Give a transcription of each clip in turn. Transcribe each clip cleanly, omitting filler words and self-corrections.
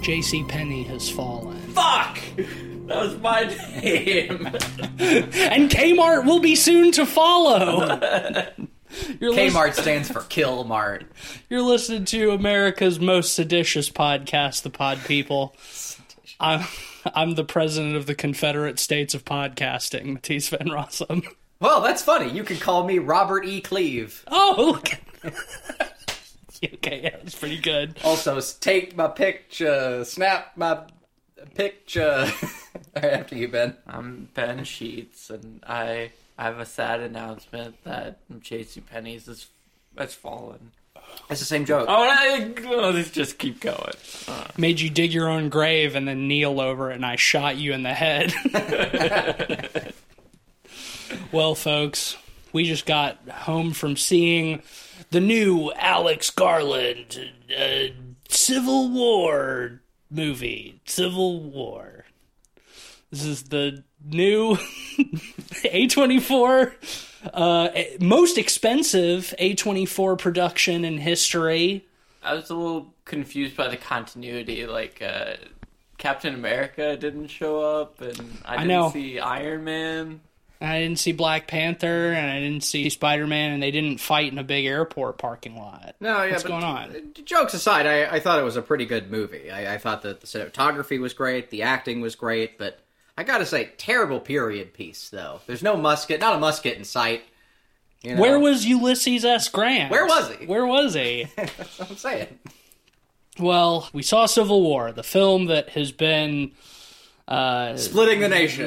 J.C. Penney has fallen. Fuck! That was my name. And Kmart will be soon to follow. Kmart stands for Kill Mart. You're listening to America's most seditious podcast, The Pod People. I'm the president of the Confederate States of Podcasting, Matisse Van Rossum. Well, that's funny. You could call me Robert E. Cleve. Oh, look. Okay, yeah, that's pretty good. Also, take my picture, snap my picture. All right, after you, Ben. I'm Ben Sheets, and I have a sad announcement that JCPenney's has fallen. It's the same joke. Let's just keep going. Made you dig your own grave and then kneel over it, and I shot you in the head. Well, folks, we just got home from seeing the new Alex Garland Civil War movie. Civil War. This is the new A24, most expensive A24 production in history. I was a little confused by the continuity. Like, Captain America didn't show up, and I didn't see Iron Man. I didn't see Black Panther, and I didn't see Spider-Man, and they didn't fight in a big airport parking lot. No, yeah, what's going on? Jokes aside, I thought it was a pretty good movie. I thought that the cinematography was great, the acting was great, but I gotta say, terrible period piece, though. There's no musket, not a musket in sight. You know? Where was Ulysses S. Grant? Where was he? Where was he? That's what I'm saying. Well, we saw Civil War, the film that has been... splitting the nation.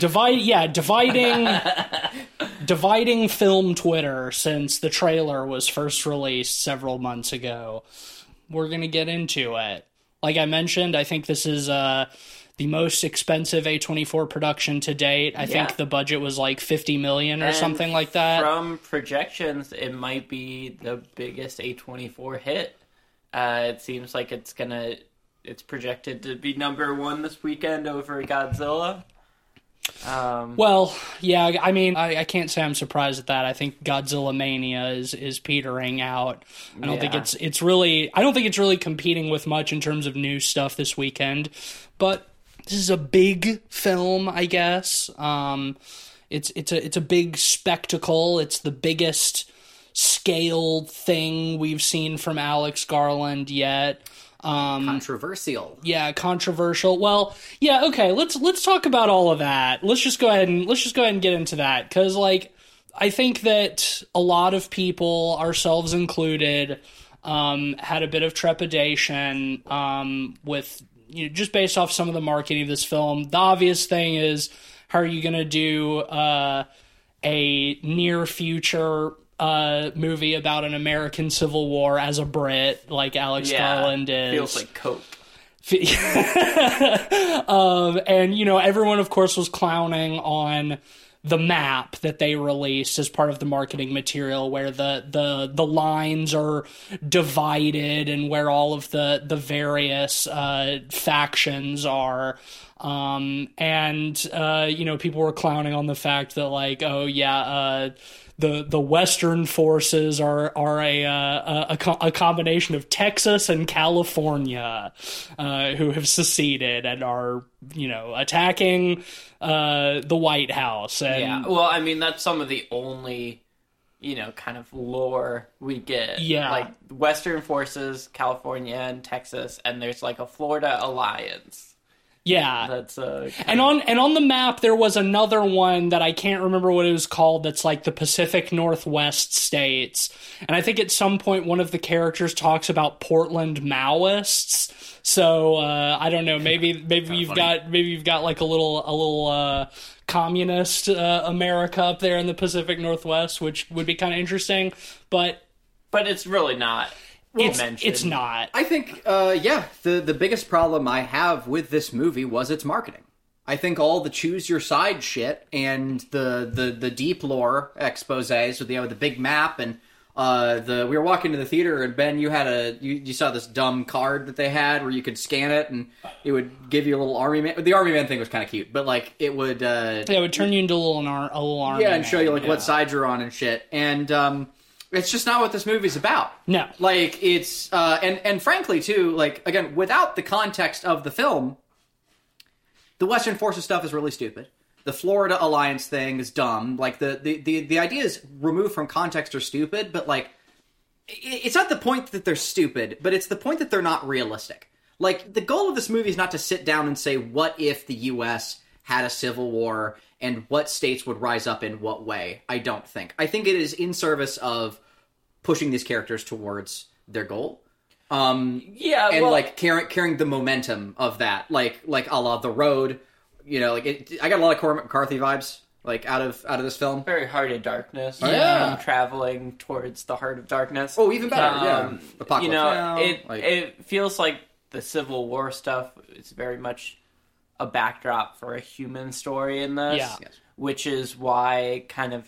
Dividing film Twitter since the trailer was first released several months ago. We're going to get into it. Like I mentioned, I think this is the most expensive A24 production to date. I think the budget was like $50 million or something like that. From projections, it might be the biggest A24 hit. It seems like it's projected to be number one this weekend over Godzilla. Well, yeah, I mean, I can't say I'm surprised at that. I think Godzilla Mania is petering out. I don't think it's really competing with much in terms of new stuff this weekend. But this is a big film, I guess. It's a big spectacle. It's the biggest scaled thing we've seen from Alex Garland yet. Controversial. Yeah, controversial. Well, yeah, okay, let's talk about all of that. Let's just go ahead and get into that, because like I think that a lot of people, ourselves included, had a bit of trepidation with, you know, just based off some of the marketing of this film. The obvious thing is, how are you going to do a near future movie about an American Civil War as a Brit, like Alex Garland is? Feels like coke. And, you know, everyone, of course, was clowning on the map that they released as part of the marketing material, where the lines are divided and where all of the various factions are. And you know, people were clowning on the fact that, like, oh yeah, the Western forces are a combination of Texas and California, who have seceded and are, you know, attacking the White House. And yeah, well, I mean, that's some of the only, you know, kind of lore we get. Yeah, like Western forces, California and Texas, and there's like a Florida alliance. Yeah, that's and on the map there was another one that I can't remember what it was called. That's like the Pacific Northwest states, and I think at some point one of the characters talks about Portland Maoists. So I don't know. Maybe you've got like a little communist America up there in the Pacific Northwest, which would be kind of interesting. But it's really not. It's not. I think, the biggest problem I have with this movie was its marketing. I think all the choose your side shit and the deep lore exposés with the big map and we were walking to the theater, and Ben, you saw this dumb card that they had where you could scan it and it would give you a little army man. The army man thing was kind of cute, but like it would it would turn you into a little army. Yeah, and show you like what side you're on and shit. And It's just not what this movie's about. No. Like, it's, and frankly, too, like, again, without the context of the film, the Western Forces stuff is really stupid. The Florida Alliance thing is dumb. Like, the ideas removed from context are stupid, but, like, it's not the point that they're stupid, but it's the point that they're not realistic. Like, the goal of this movie is not to sit down and say, what if the U.S. had a civil war and what states would rise up in what way? I don't think. I think it is in service of pushing these characters towards their goal. And like carrying the momentum of that, like a la The Road, you know, like I got a lot of Cormac McCarthy vibes, like out of this film. Very Heart of Darkness. Yeah. Traveling towards the Heart of Darkness. Oh, even better. Yeah, Apocalypse you know, Now, it feels like the Civil War stuff is very much a backdrop for a human story in this. Yeah. Yes. Which is why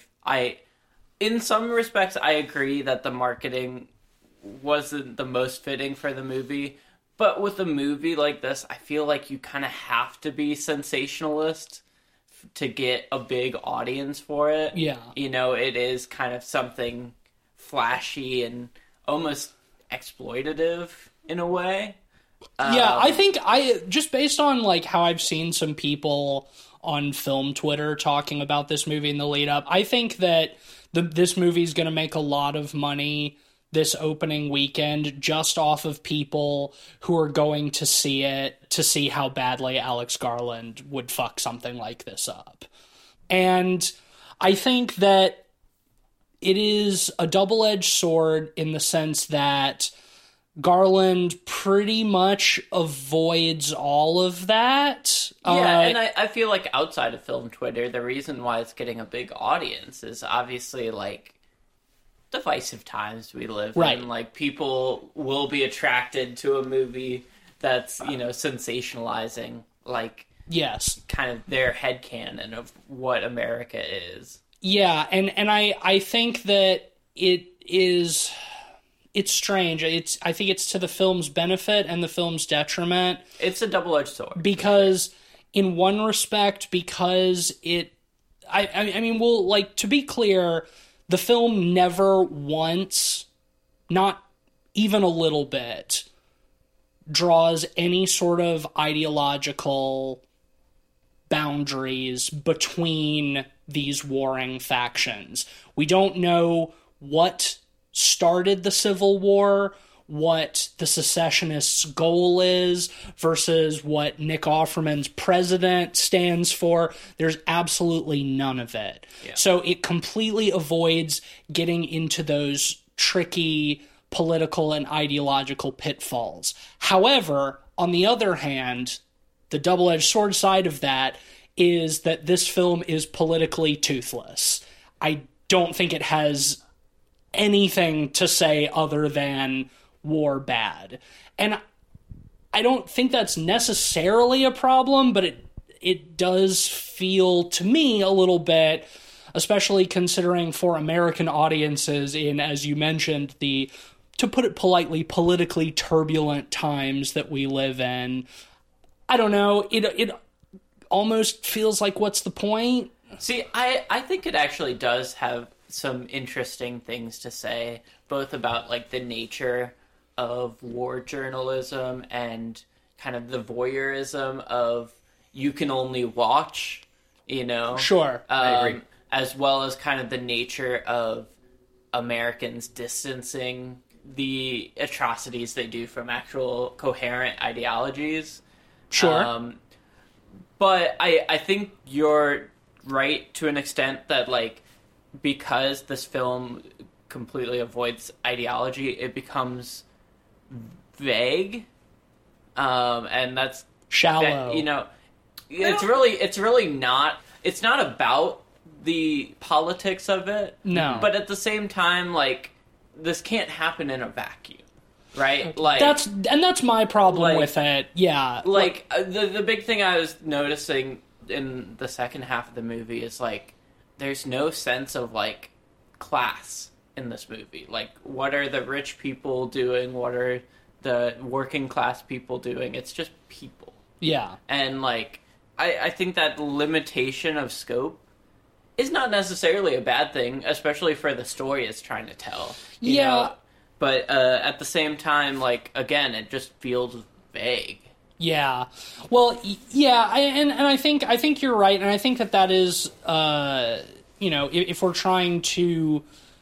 in some respects, I agree that the marketing wasn't the most fitting for the movie. But with a movie like this, I feel like you kind of have to be sensationalist to get a big audience for it. Yeah. You know, it is kind of something flashy and almost exploitative in a way. Yeah, I think just based on like how I've seen some people on film Twitter talking about this movie in the lead up, I think that this movie is going to make a lot of money this opening weekend just off of people who are going to see it to see how badly Alex Garland would fuck something like this up. And I think that it is a double-edged sword in the sense that Garland pretty much avoids all of that. Yeah, and I feel like outside of film Twitter, the reason why it's getting a big audience is obviously, like, divisive times we live right. in. Like, people will be attracted to a movie that's, you know, sensationalizing, like, yes, kind of their headcanon of what America is. Yeah, and I think that it's strange. I think it's to the film's benefit and the film's detriment. It's a double-edged sword. Because in one respect, because I mean, well, like, to be clear, the film never once, not even a little bit, draws any sort of ideological boundaries between these warring factions. We don't know what started the Civil War, what the secessionists' goal is versus what Nick Offerman's president stands for. There's absolutely none of it. Yeah. So it completely avoids getting into those tricky political and ideological pitfalls. However, on the other hand, the double-edged sword side of that is that this film is politically toothless. I don't think it has anything to say other than war bad. And I don't think that's necessarily a problem, but it does feel to me a little bit, especially considering for American audiences in, as you mentioned, the, to put it politely, politically turbulent times that we live in. I don't know, it almost feels like, what's the point? See, I think it actually does have some interesting things to say, both about, like, the nature of war journalism and kind of the voyeurism of you can only watch, you know? Sure, I agree. As well as kind of the nature of Americans distancing the atrocities they do from actual coherent ideologies. Sure. But I think you're right to an extent that, like, because this film completely avoids ideology, it becomes vague, and that's shallow. You know, it's really not. It's not about the politics of it. No, but at the same time, like, this can't happen in a vacuum, right? Like, that's my problem with it. Yeah, like the big thing I was noticing in the second half of the movie is, like, there's no sense of, like, class in this movie. Like, what are the rich people doing? What are the working class people doing? It's just people. Yeah. And, like, I think that limitation of scope is not necessarily a bad thing, especially for the story it's trying to tell. You Yeah. know? But at the same time, like, again, it just feels vague. Yeah. Well, yeah, and I think you're right, and I think that is, if we're trying to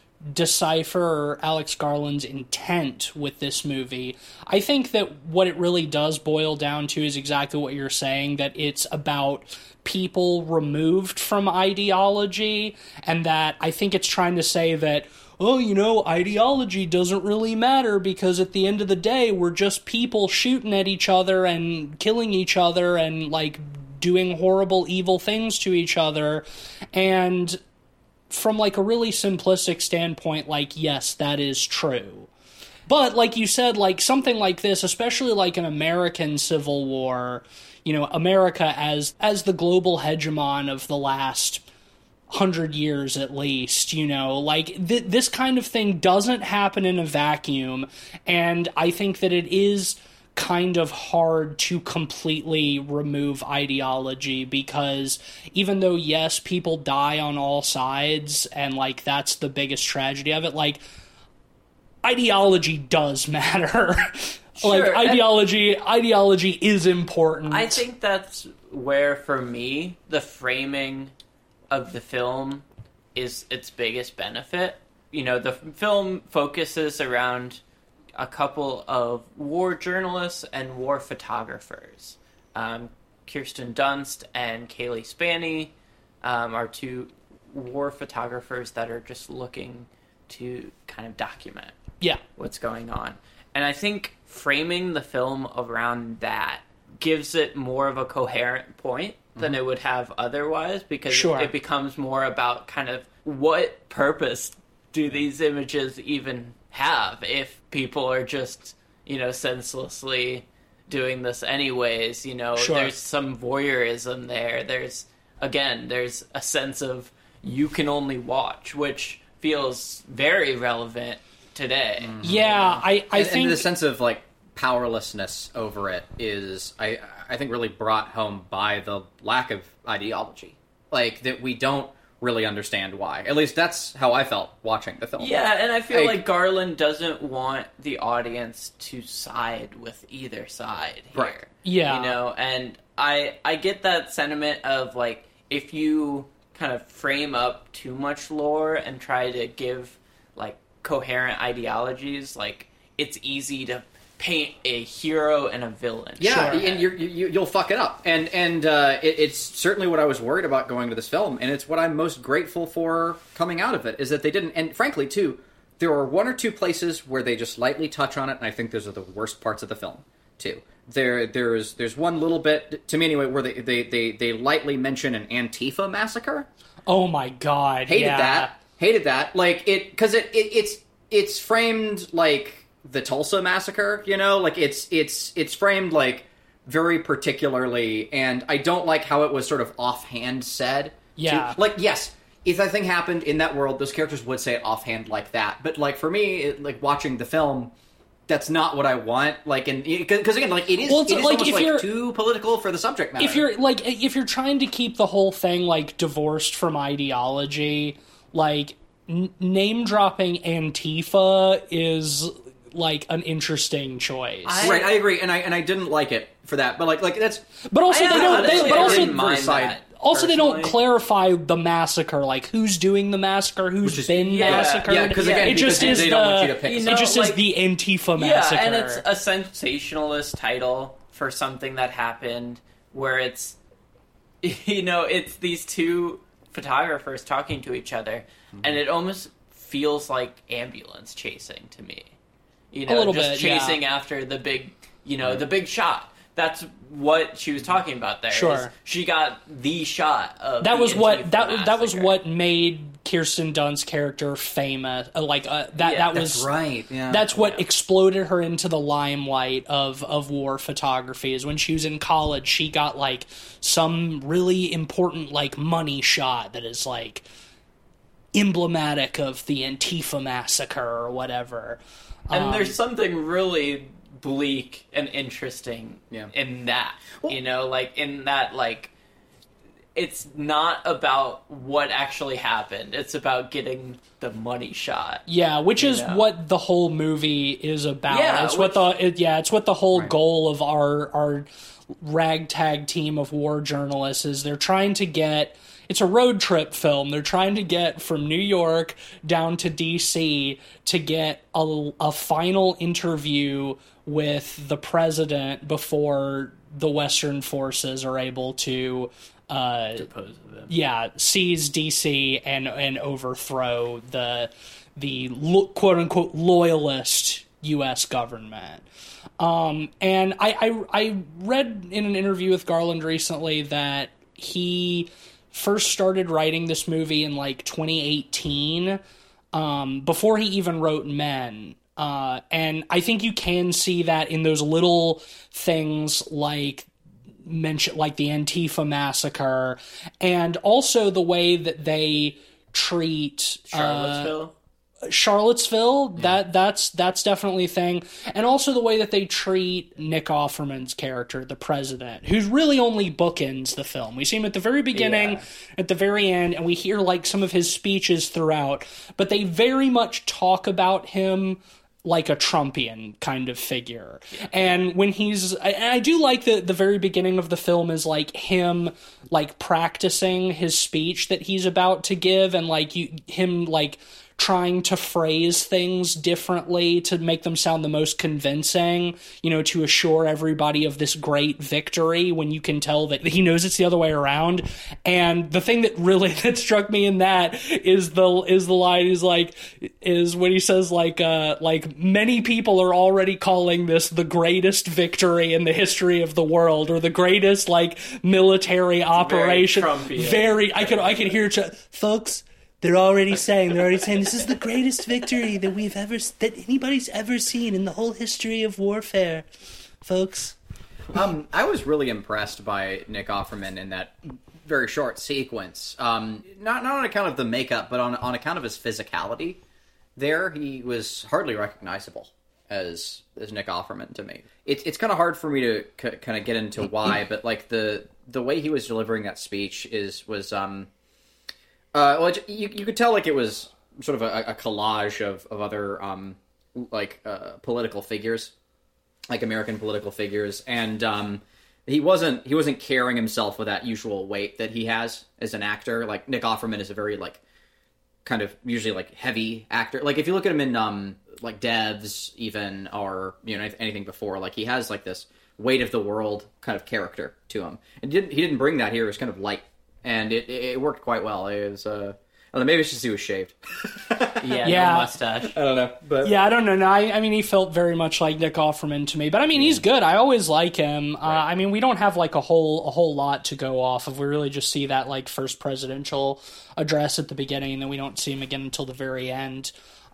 decipher Alex Garland's intent with this movie, I think that what it really does boil down to is exactly what you're saying, that it's about people removed from ideology, and that I think it's trying to say that, oh, ideology doesn't really matter because at the end of the day, we're just people shooting at each other and killing each other and, like, doing horrible, evil things to each other. And from, like, a really simplistic standpoint, like, yes, that is true. But, like you said, like, something like this, especially like an American Civil War, America as the global hegemon of the last 100 years at least, like this kind of thing doesn't happen in a vacuum, and I think that it is kind of hard to completely remove ideology, because even though, yes, people die on all sides and, like, that's the biggest tragedy of it, like, ideology does matter. Like, Sure, ideology is important. I think that's where, for me, the framing of the film is its biggest benefit. The film focuses around a couple of war journalists and war photographers. Kirsten Dunst and Kaylee Spaney are two war photographers that are just looking to kind of document what's going on. And I think framing the film around that gives it more of a coherent point than it would have otherwise, because it becomes more about kind of what purpose do these images even have if people are just, senselessly doing this anyways. There's some voyeurism there. There's a sense of you can only watch, which feels very relevant today. Yeah, I think... And the sense of, like, powerlessness over it is, I think, really brought home by the lack of ideology. Like, that we don't really understand why. At least that's how I felt watching the film. Yeah, and I feel like Garland doesn't want the audience to side with either side here. Right. Yeah. And I get that sentiment of, like, if you kind of frame up too much lore and try to give, like, coherent ideologies, like, it's easy to paint a hero and a villain. Yeah, and you'll fuck it up. And it's certainly what I was worried about going to this film, and it's what I'm most grateful for coming out of it, is that they didn't. And frankly, too, there are one or two places where they just lightly touch on it, and I think those are the worst parts of the film, too. There's one little bit, to me anyway, where they lightly mention an Antifa massacre. Oh my god, Hated that. Like, because it's framed like the Tulsa massacre, like it's framed like very particularly, and I don't like how it was sort of offhand said. Yeah. Like, yes, if that thing happened in that world, those characters would say it offhand like that. But, like, for me, like, watching the film, that's not what I want. Like, because again, like, it is like, almost like too political for the subject matter. If you're trying to keep the whole thing, like, divorced from ideology, like, name dropping Antifa is, like, an interesting choice. Right, I agree, and I didn't like it for that, but like that's. But also they don't personally clarify the massacre, like who's doing the massacre, who's been massacred. Yeah, because again, it just is they don't want you to pick. It just is the Antifa massacre. Yeah, and it's a sensationalist title for something that happened, where it's, it's these two photographers talking to each other, and it almost feels like ambulance chasing to me. A little bit, chasing after the big, the big shot. That's what she was talking about there. Sure, she got the shot of that. That was what made Kirsten Dunst's character famous. That's right. Yeah, that's what exploded her into the limelight of war photography. Is when she was in college, she got like some really important like money shot that is like emblematic of the Antifa massacre or whatever. And there's something really bleak and interesting in that. Well, like in that, like, it's not about what actually happened. It's about getting the money shot. Yeah, which is what the whole movie is about. Yeah, it's what the whole goal of our ragtag team of war journalists is. They're trying to get. It's a road trip film. They're trying to get from New York down to D.C. to get a final interview with the president before the Western forces are able to Depose of him. Yeah, seize DC and overthrow the quote unquote loyalist U.S. government. And I read in an interview with Garland recently that he first started writing this movie in like 2018, before he even wrote Men. And I think you can see that in those little things like the Antifa massacre, and also the way that they treat Charlottesville. That's definitely a thing, and also the way that they treat Nick Offerman's character, the president, who's really only bookends the film. We see him at the very beginning, at the very end, and we hear like some of his speeches throughout, but they very much talk about him like a Trumpian kind of figure. Yeah. And when I do like the very beginning of the film is like him like practicing his speech that he's about to give, and like him like trying to phrase things differently to make them sound the most convincing, to assure everybody of this great victory, when you can tell that he knows it's the other way around. And the thing that struck me in that is the line is when he says like many people are already calling this the greatest victory in the history of the world, or the greatest like military operation. I can hear folks. They're already saying this is the greatest victory that anybody's ever seen in the whole history of warfare, folks. I was really impressed by Nick Offerman in that very short sequence. Not on account of the makeup, but on account of his physicality. There, he was hardly recognizable as Nick Offerman to me. It's kind of hard for me to kind of get into why, but like the way he was delivering that speech was. You could tell like it was sort of a collage of other political figures, like American political figures, and he wasn't carrying himself with that usual weight that he has as an actor. Like Nick Offerman is a very like kind of usually like heavy actor. Like if you look at him in like Devs even, or anything before, like he has like this weight of the world kind of character to him, and he didn't bring that here. It was kind of light. And it worked quite well. It was, I don't know, maybe it's just he was shaved. No mustache. I don't know. But yeah, I don't know. No, I mean, he felt very much like Nick Offerman to me. But I mean, he's good. I always like him. Right. I mean, we don't have like a whole lot to go off of. We really just see that like first presidential address at the beginning, and then we don't see him again until the very end.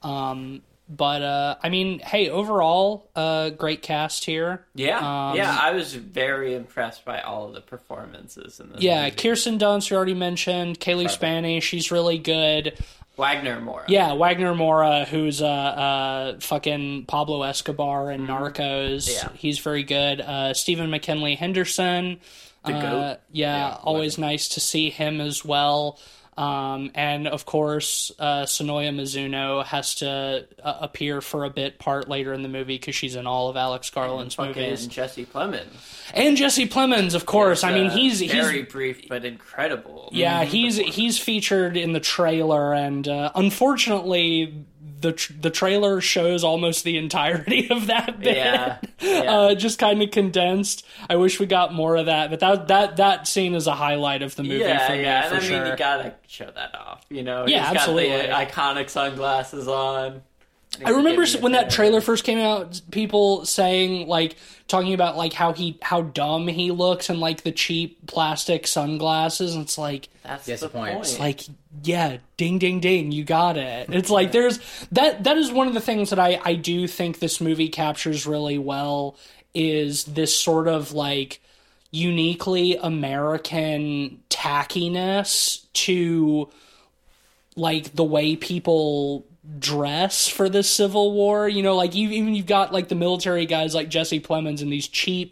But I mean, hey, overall, great cast here. Yeah, I was very impressed by all of the performances in this. Yeah, movie. Kirsten Dunst, you already mentioned. Kaylee Spaney, she's really good. Wagner Moura. Yeah, Wagner Moura, who's fucking Pablo Escobar in Narcos. Yeah. He's very good. Stephen McKinley Henderson. The GOAT. Yeah, always nice to see him as well. And of course, Sonoya Mizuno has to appear for a bit part later in the movie because she's in all of Alex Garland's movies. And Jesse Plemons. And Jesse Plemons, of course. I mean, he's very brief but incredible. Yeah, he's featured in the trailer, and unfortunately, the trailer shows almost the entirety of that bit. Yeah. Just kind of condensed. I wish we got more of that, but that scene is a highlight of the movie for me. Yeah, for and sure. I mean, you gotta show that off. Yeah, he's absolutely. got the iconic sunglasses on. I remember when that trailer first came out, people saying, like, talking about, like, how dumb he looks and, like, the cheap plastic sunglasses, and it's like... That's the point. It's like, yeah, ding, ding, ding, you got it. It's like, there's... That is one of the things that I do think this movie captures really well, is this sort of, like, uniquely American tackiness to, like, the way people dress for the Civil War. Like you've got like the military guys like Jesse Plemons in these cheap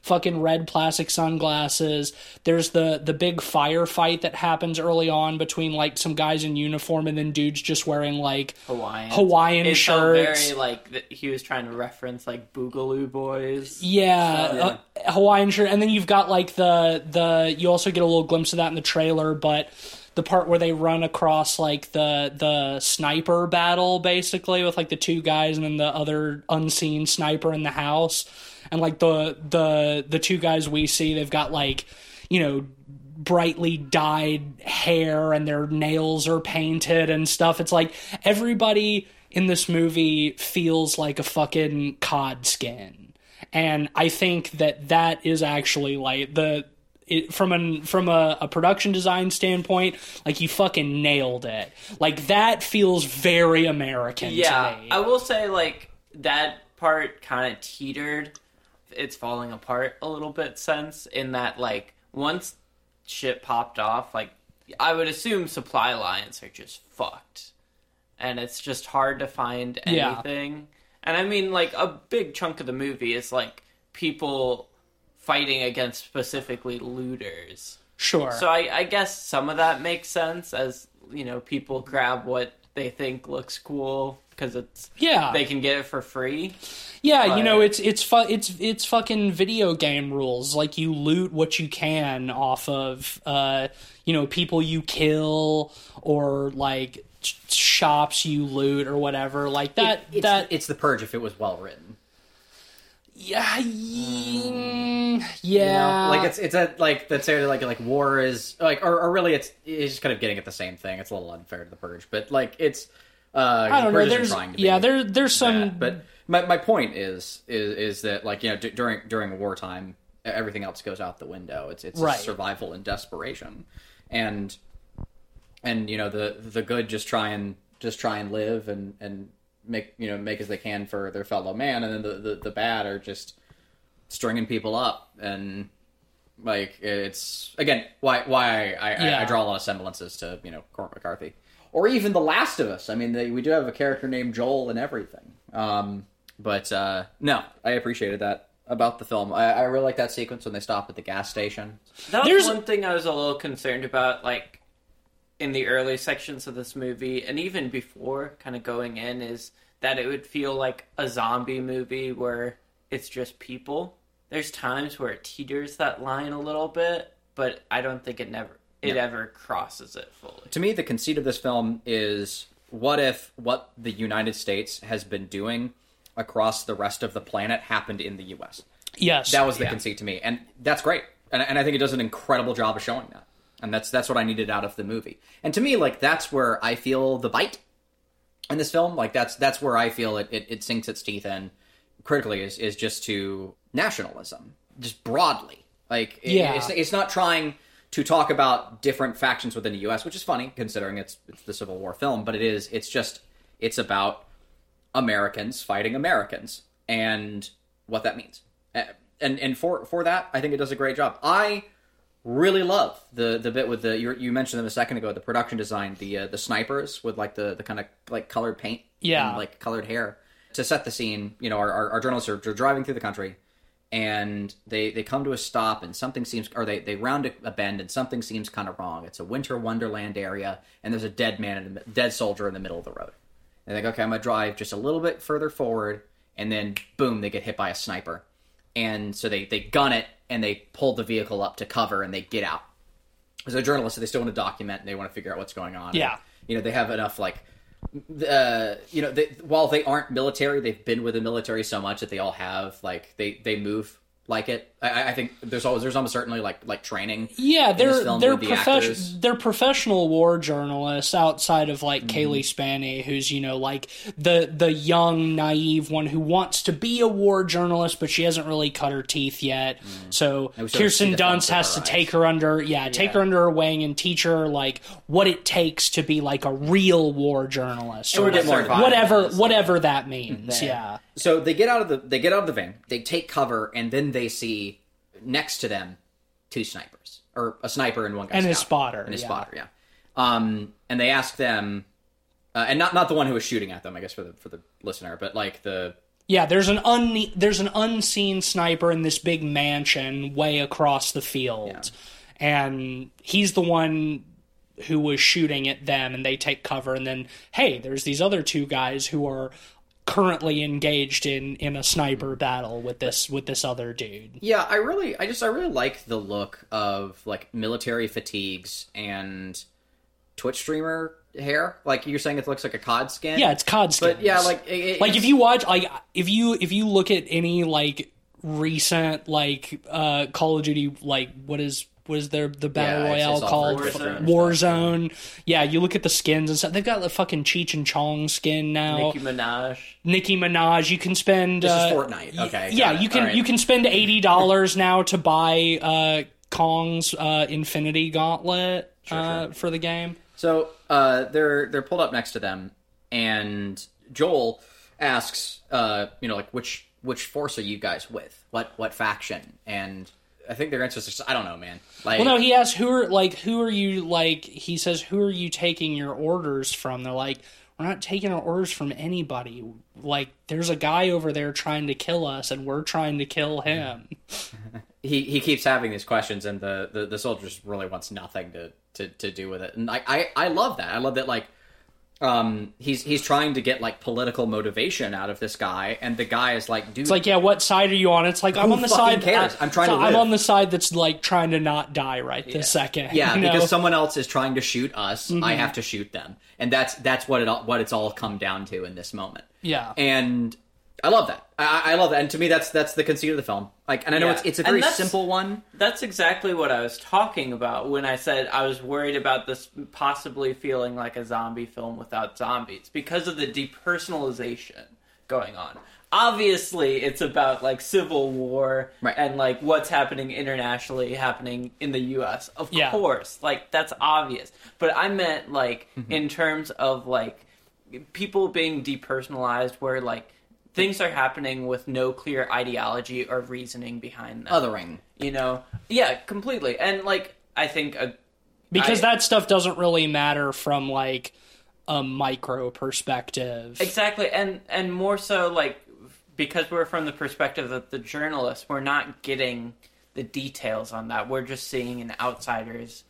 fucking red plastic sunglasses. There's the big firefight that happens early on between like some guys in uniform and then dudes just wearing like Hawaiian it shirts. Felt very like he was trying to reference like Boogaloo Boys. Yeah, Hawaiian shirt, and then you've got like the you also get a little glimpse of that in the trailer, but the part where they run across like the sniper battle basically with like the two guys and then the other unseen sniper in the house, and like the two guys we see, they've got like, you know, brightly dyed hair and their nails are painted and stuff. It's like everybody in this movie feels like a fucking cod skin. And I think that is actually like from a production design standpoint, like you fucking nailed it. Like that feels very American to me. I will say like that part kind of teetered. It's falling apart a little bit since, in that like once shit popped off, like I would assume supply lines are just fucked. And it's just hard to find anything. Yeah. And I mean, like, a big chunk of the movie is, like, people fighting against specifically looters. Sure. So I guess some of that makes sense, as, you know, people grab what they think looks cool because they can get it for free. Yeah, but, you know, it's fucking video game rules. Like, you loot what you can off of, you know, people you kill or, like, shops you loot or whatever. Like, it's The Purge if it was well written. Yeah. You know, like it's a like that's like war is like or really it's just kind of getting at the same thing. It's a little unfair to The Purge, but like it's I don't know. There's some. But my point is that like, you know, during wartime, everything else goes out the window. It's right. Survival and desperation, and you know the good just try and live and make as they can for their fellow man, and then the bad are just stringing people up. And like, it's again why I draw a lot of semblances to, you know, Cormac McCarthy or even The Last of Us. I mean, we do have a character named Joel and everything. But no, I appreciated that about the film. I really like that sequence when they stop at the gas station. That was one thing I was a little concerned about, like, in the early sections of this movie, and even before kind of going in, is that it would feel like a zombie movie where it's just people. There's times where it teeters that line a little bit, but I don't think it ever crosses it fully. To me, the conceit of this film is, what if what the United States has been doing across the rest of the planet happened in the U.S.? Yes. That was the conceit to me, and that's great. And I think it does an incredible job of showing that. And that's what I needed out of the movie. And to me, like, that's where I feel the bite in this film. Like, that's where I feel it sinks its teeth in critically, is just to nationalism, just broadly. Like, it's not trying to talk about different factions within the U.S., which is funny considering it's the Civil War film, but it's about Americans fighting Americans and what that means. And for that, I think it does a great job. I really love the bit with you mentioned them a second ago, the production design, the snipers with like the kind of like colored paint, and like colored hair to set the scene. You know, our journalists are driving through the country, and they come to a stop, and something seems, or they round a bend, and something seems kind of wrong. It's a winter wonderland area, and there's a dead soldier in the middle of the road. And they think, okay, I'm gonna drive just a little bit further forward, and then boom, they get hit by a sniper. And so they gun it, and they pull the vehicle up to cover, and they get out. As a journalist, so they still want to document, and they want to figure out what's going on. Yeah. And, you know, they have enough, like, you know, while they aren't military, they've been with the military so much that they all have, like, they move like it. I think there's almost certainly like training. Yeah, they're professional war journalists outside of like Kaylee Spaney, who's, you know, like the young naive one who wants to be a war journalist, but she hasn't really cut her teeth yet. So Kirsten Dunst has to take her under her wing and teach her like what it takes to be like a real war journalist, or whatever that means. Yeah. So they get out of the van, they take cover, and then they see next to them two snipers, or a sniper and one guy and his spotter, spotter. And they ask them, and not the one who was shooting at them, I guess for the listener, but like the Yeah, there's an unseen sniper in this big mansion way across the field, and he's the one who was shooting at them, and they take cover, and then, hey, there's these other two guys who are currently engaged in a sniper battle with this other dude. Yeah, I really like the look of like military fatigues and Twitch streamer hair. Like you're saying, it looks like a COD skin. Yeah, it's COD skins. But yeah, like if you watch, like if you look at any like recent like Call of Duty, like what is the battle royale called? Warzone. Yeah, you look at the skins and stuff. They've got the fucking Cheech and Chong skin now. Nicki Minaj. You can spend. This is Fortnite. Okay. Yeah, you can spend $80 now to buy Kong's Infinity Gauntlet for the game. So they're pulled up next to them, and Joel asks, like which force are you guys with? What faction? And I think their answer is, I don't know, man. Like, well, no, he asks who are you, like, he says, who are you taking your orders from? They're like, we're not taking our orders from anybody. Like, there's a guy over there trying to kill us, and we're trying to kill him. He keeps having these questions, and the soldier just really wants nothing to do with it. And I love that. I love that, like, he's trying to get like political motivation out of this guy, and the guy is like, dude, it's like, yeah, what side are you on? It's like, I'm on the side. Cares? I'm trying to live. I'm on the side that's like trying to not die right this second. Yeah, because someone else is trying to shoot us. Mm-hmm. I have to shoot them, and that's what it's all come down to in this moment. Yeah, and I love that. I love that, and to me, that's the conceit of the film. Like, and I know it's a very simple one. That's exactly what I was talking about when I said I was worried about this possibly feeling like a zombie film without zombies, because of the depersonalization going on. Obviously, it's about like civil war and like what's happening internationally, happening in the U.S. Of course, like that's obvious. But I meant like in terms of like people being depersonalized, where like things are happening with no clear ideology or reasoning behind them. Othering. Yeah, completely. And, like, I think... because that stuff doesn't really matter from, like, a micro perspective. Exactly. And more so, like, because we're from the perspective of the journalist, we're not getting the details on that. We're just seeing an outsider's,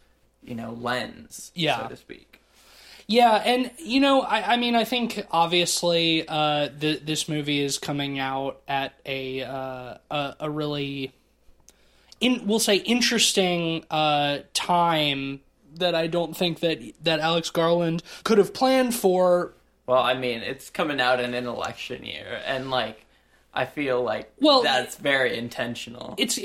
lens, so to speak. Yeah, and, I mean, I think, obviously, this movie is coming out at a really, we'll say, interesting time that I don't think that Alex Garland could have planned for. Well, I mean, it's coming out in an election year, and, like, I feel like that's very intentional. It's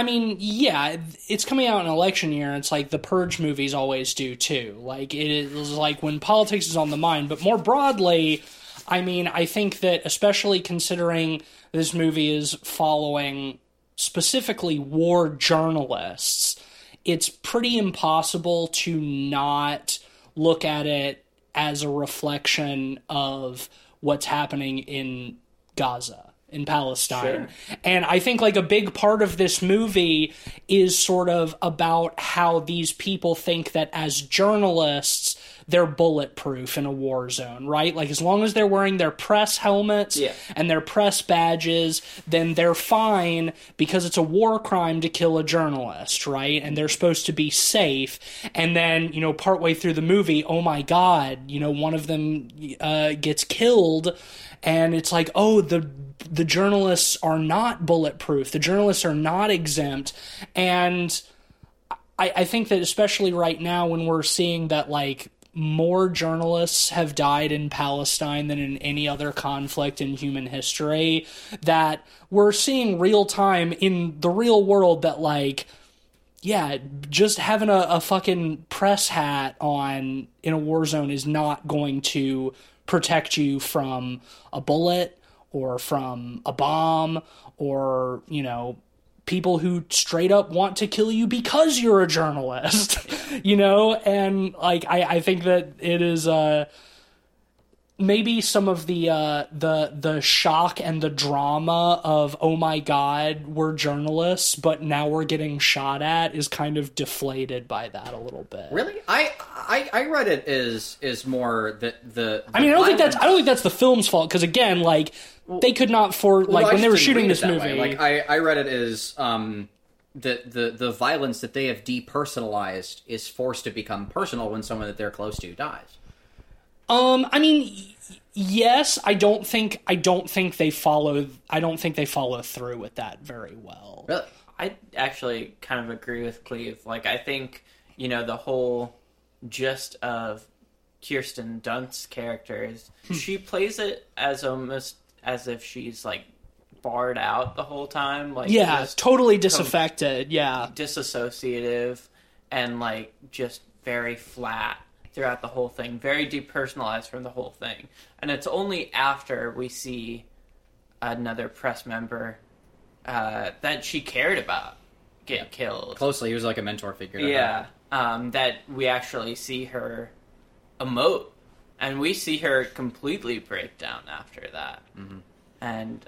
coming out in election year, and it's like the Purge movies always do too. Like, it is like when politics is on the mind. But more broadly, I mean, I think that especially considering this movie is following specifically war journalists, it's pretty impossible to not look at it as a reflection of what's happening in Gaza, in Palestine. Sure. And I think like a big part of this movie is sort of about how these people think that as journalists, they're bulletproof in a war zone, right? Like as long as they're wearing their press helmets and their press badges, then they're fine because it's a war crime to kill a journalist, right? And they're supposed to be safe. And then, partway through the movie, oh my God, one of them gets killed. And it's like, oh, the journalists are not bulletproof. The journalists are not exempt. And I think that especially right now when we're seeing that, like, more journalists have died in Palestine than in any other conflict in human history, that we're seeing real time in the real world that, like, yeah, just having a fucking press hat on in a war zone is not going to protect you from a bullet or from a bomb or, people who straight up want to kill you because you're a journalist, and like, I think that it is, maybe some of the shock and the drama of, oh my god, we're journalists, but now we're getting shot at, is kind of deflated by that a little bit. Really? I read it as more the I mean, I don't think that's the film's fault, because again, like, they could not when they were shooting this movie. Like, I read it as the violence that they have depersonalized is forced to become personal when someone that they're close to dies. I mean, yes, I don't think they follow through with that very well. Really? I actually kind of agree with Cleve. Like, I think, the whole gist of Kirsten Dunst's character is she plays it as almost as if she's, like, barred out the whole time. Like, yeah, totally disaffected, disassociative, and, like, just very flat throughout the whole thing, very depersonalized from the whole thing. And it's only after we see another press member that she cared about get killed. Closely, he was like a mentor figure to her. That we actually see her emote. And we see her completely break down after that. Mm-hmm. And,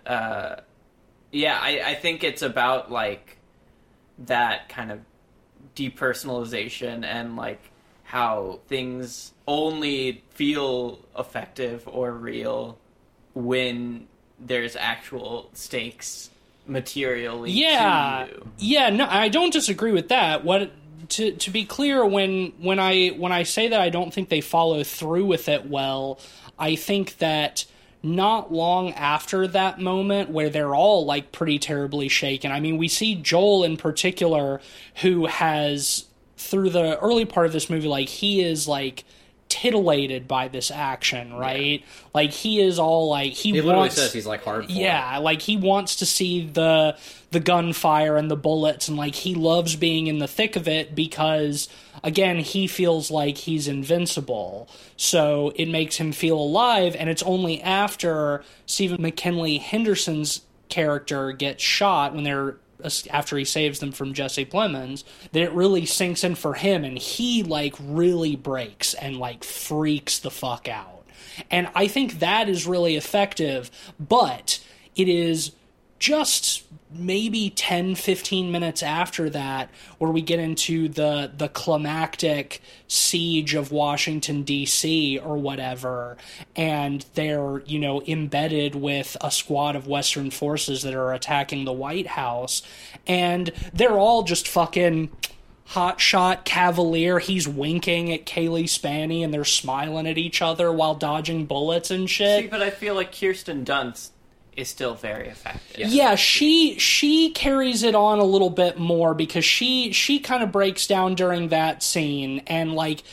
I think it's about, like, that kind of depersonalization and, like, how things only feel effective or real when there's actual stakes materially to you. Yeah, no, I don't disagree with that. To be clear, when I say that I don't think they follow through with it well, I think that not long after that moment where they're all, like, pretty terribly shaken. I mean, we see Joel in particular, who has, through the early part of this movie, like, he is, like, titillated by this action, right? Yeah. Like, he is all, like, he literally says he's, like, hard for it. Like, he wants to see the gunfire and the bullets, and, like, he loves being in the thick of it because, again, he feels like he's invincible. So it makes him feel alive, and it's only after Stephen McKinley Henderson's character gets shot, after he saves them from Jesse Plemons, that it really sinks in for him, and he, like, really breaks and, like, freaks the fuck out. And I think that is really effective, but it is just maybe 10-15 minutes after that where we get into the climactic siege of Washington, D.C. or whatever, and they're, embedded with a squad of Western forces that are attacking the White House, and they're all just fucking hotshot cavalier. He's winking at Kaylee Spaney, and they're smiling at each other while dodging bullets and shit. See, but I feel like Kirsten Dunst is still very effective. Yeah, she carries it on a little bit more because she kind of breaks down during that scene, and, like,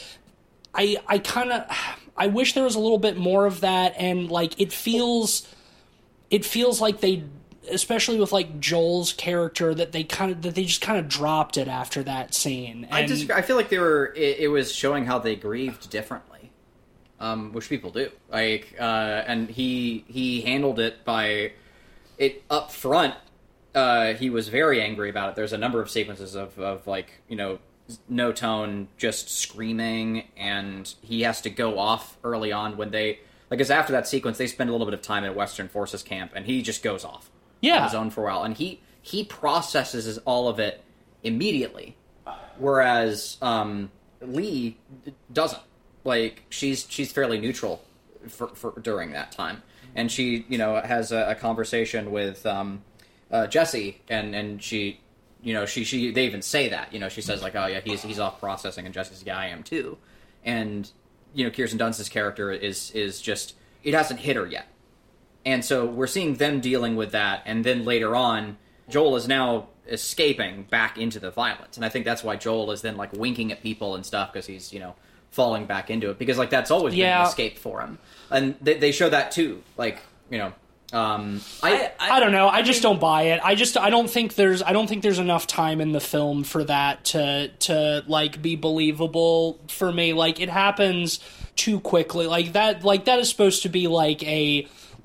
I wish there was a little bit more of that, and, like, it feels like they, especially with, like, Joel's character, that they just kind of dropped it after that scene. And I feel like it was showing how they grieved differently. Which people do. Like, and he handled it by it up front. He was very angry about it. There's a number of sequences of like, no tone, just screaming, and he has to go off early on when because after that sequence, they spend a little bit of time at Western Forces camp, and he just goes off on his own for a while, and he processes all of it immediately, whereas Lee doesn't. Like, she's fairly neutral for during that time, and she has a conversation with Jesse, and she they even say that she says, like, oh yeah, he's off processing, and Jesse's, yeah, I am too, and Kirsten Dunst's character is just, it hasn't hit her yet, and so we're seeing them dealing with that, and then later on Joel is now escaping back into the violence, and I think that's why Joel is then, like, winking at people and stuff, because he's falling back into it, because, like, that's always been an escape for him, and they show that too. Like, I don't know. I just don't buy it. I don't think there's enough time in the film for that to like be believable for me. Like, it happens too quickly. Like that is supposed to be like a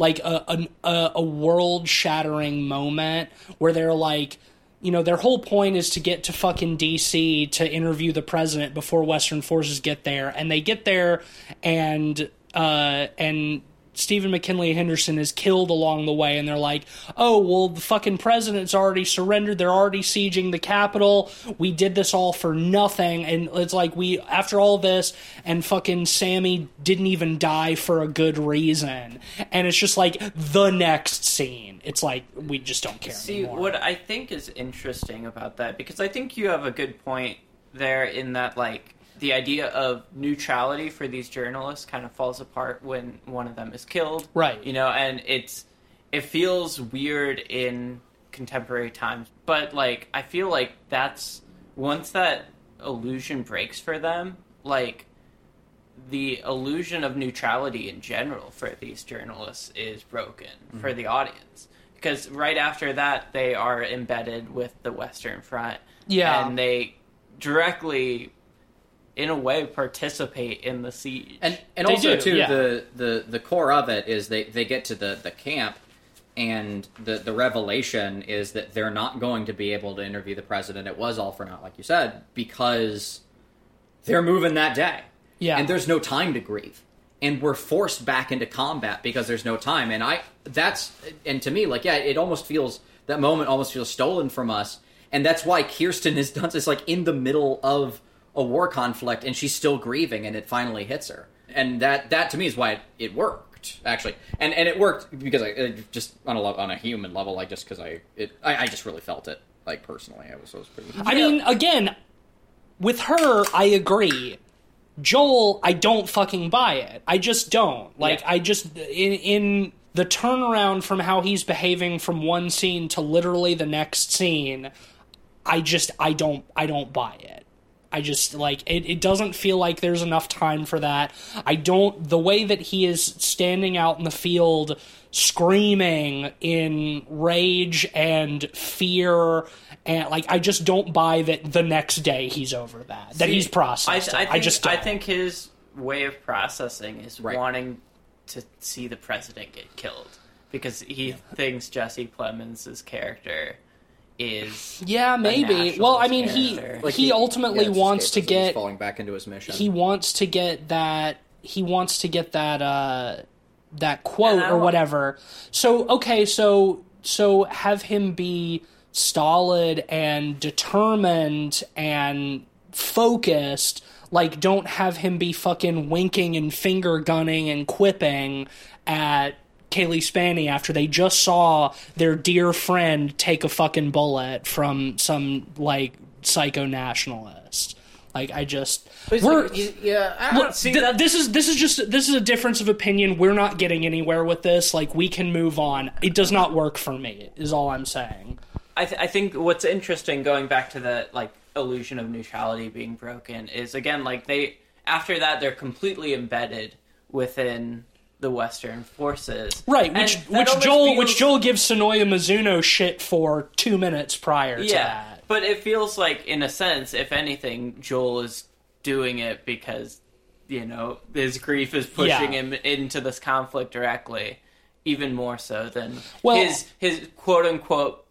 world shattering moment where they're like, their whole point is to get to fucking D.C. to interview the president before Western forces get there. And they get there, and and Stephen McKinley Henderson is killed along the way, and they're like, oh, well, the fucking president's already surrendered, they're already sieging the Capitol, we did this all for nothing, and it's like, after all this, and fucking Sammy didn't even die for a good reason, and it's just like, the next scene, it's like, we just don't care anymore. What I think is interesting about that, because I think you have a good point there in that, like, the idea of neutrality for these journalists kind of falls apart when one of them is killed. Right. You know, and it feels weird in contemporary times. But, like, I feel like once that illusion breaks for them, like, the illusion of neutrality in general for these journalists is broken for the audience. Because right after that, they are embedded with the Western Front. Yeah. And they directly, in a way, participate in the siege. And They also, do, too, yeah. the core of it is they get to the camp, and the revelation is that they're not going to be able to interview the president. It was all for naught, like you said, because they're moving that day. Yeah. And there's no time to grieve. And we're forced back into combat because there's no time. And to me, like, yeah, that moment almost feels stolen from us. And that's why Kirsten is done. It's like in the middle of a war conflict, and she's still grieving, and it finally hits her. And that to me is why it worked, actually. And it worked because just on a human level, like, just because I just really felt it, like, personally. It was pretty. I mean, again, with her, I agree. Joel, I don't fucking buy it. I just don't. Like, Yeah. I just, in the turnaround from how he's behaving from one scene to literally the next scene, I don't buy it. I just, like, it doesn't feel like there's enough time for that. The way that he is standing out in the field screaming in rage and fear, and, like, I just don't buy that the next day he's over that he's processed it. I think his way of processing is Right. wanting to see the president get killed. Because he thinks Jesse Plemons' character is maybe. a Well, I mean, character. he ultimately wants to get falling back into his mission. he wants to get that that quote or whatever. So okay, so have him be stolid and determined and focused. Like, don't have him be fucking winking and finger gunning and quipping at Kaylee Spaney after they just saw their dear friend take a fucking bullet from some, like, psycho nationalist. Like, I just this is a difference of opinion. We're not getting anywhere with this. Like, we can move on. It does not work for me, is all I'm saying. I think what's interesting, going back to the, like, illusion of neutrality being broken, is, again, like, after that they're completely embedded within the Western forces, right? Which Joel gives Sonoya Mizuno shit for 2 minutes prior to that. But it feels like, in a sense, if anything, Joel is doing it because, you know, his grief is pushing him into this conflict directly, even more so than his quote unquote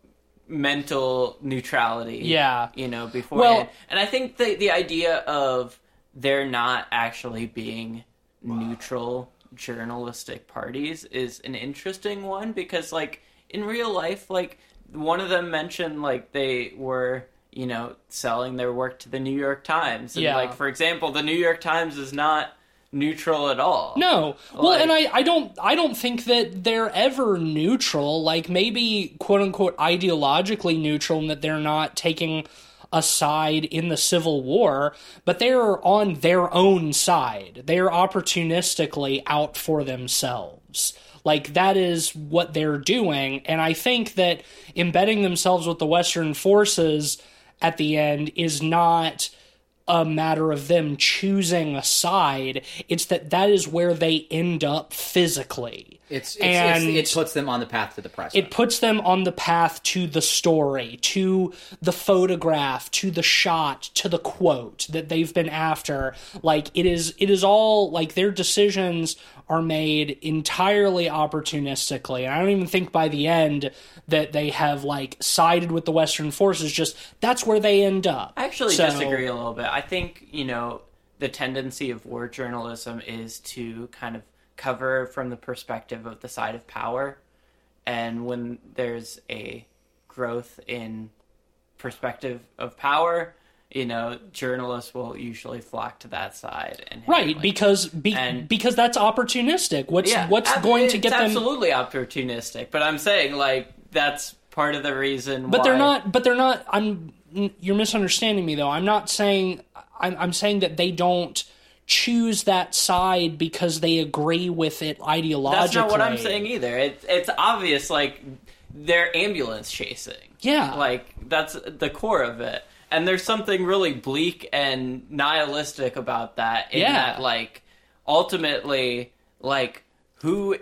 mental neutrality. Yeah, you know, beforehand. And I think the idea of there not actually being neutral journalistic parties is an interesting one, because, like, in real life, like, one of them mentioned, like, they were, you know, selling their work to the New York Times, and like, for example, the New York Times is not neutral at all. No. Well, like, and I don't think that they're ever neutral. Like, maybe quote unquote ideologically neutral, in that they're not taking a side in the Civil War, but they're on their own side. They're opportunistically out for themselves. Like, that is what they're doing, and I think that embedding themselves with the Western forces at the end is not a matter of them choosing a side. It's that is where they end up physically. It puts them on the path to the president. It puts them on the path to the story, to the photograph, to the shot, to the quote that they've been after. Like, it is all, like, their decisions are made entirely opportunistically. And I don't even think by the end that they have, like, sided with the Western forces. Just, that's where they end up. I actually disagree a little bit. I think, you know, the tendency of war journalism is to kind of cover from the perspective of the side of power. And when there's a growth in perspective of power, you know, journalists will usually flock to that side. And Right, because that's opportunistic. What's going to get them... It's absolutely opportunistic, but I'm saying, like, that's part of the reason But why... they're not... You're misunderstanding me, though. I'm not saying... I'm saying that they don't choose that side because they agree with it ideologically. That's not what I'm saying either. It's obvious, like, they're ambulance chasing. Yeah. Like, that's the core of it. And there's something really bleak and nihilistic about that. In that, like, ultimately, like, who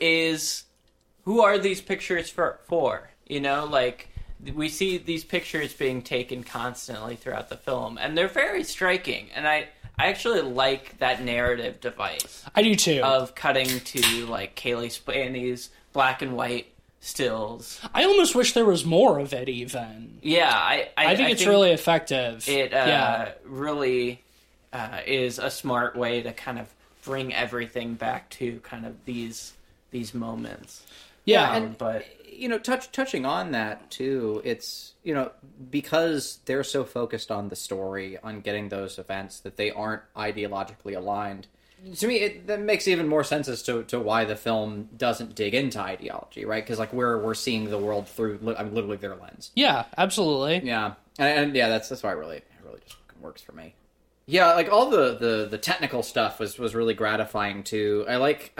are these pictures for? You know, like, we see these pictures being taken constantly throughout the film, and they're very striking. And I actually like that narrative device. I do too. Of cutting to, like, Kaylee Spaney's black and white stills. I almost wish there was more of it, even. Yeah, I think it's really effective. It really is a smart way to kind of bring everything back to kind of these moments. Yeah, but you know, touching on that too, it's, you know, because they're so focused on the story, on getting those events, that they aren't ideologically aligned. To me, that makes even more sense as to why the film doesn't dig into ideology, right? Because, like, we're seeing the world through, literally their lens. Yeah, absolutely. Yeah, and yeah, that's why it really just works for me. Yeah, like, all the technical stuff was really gratifying too. I like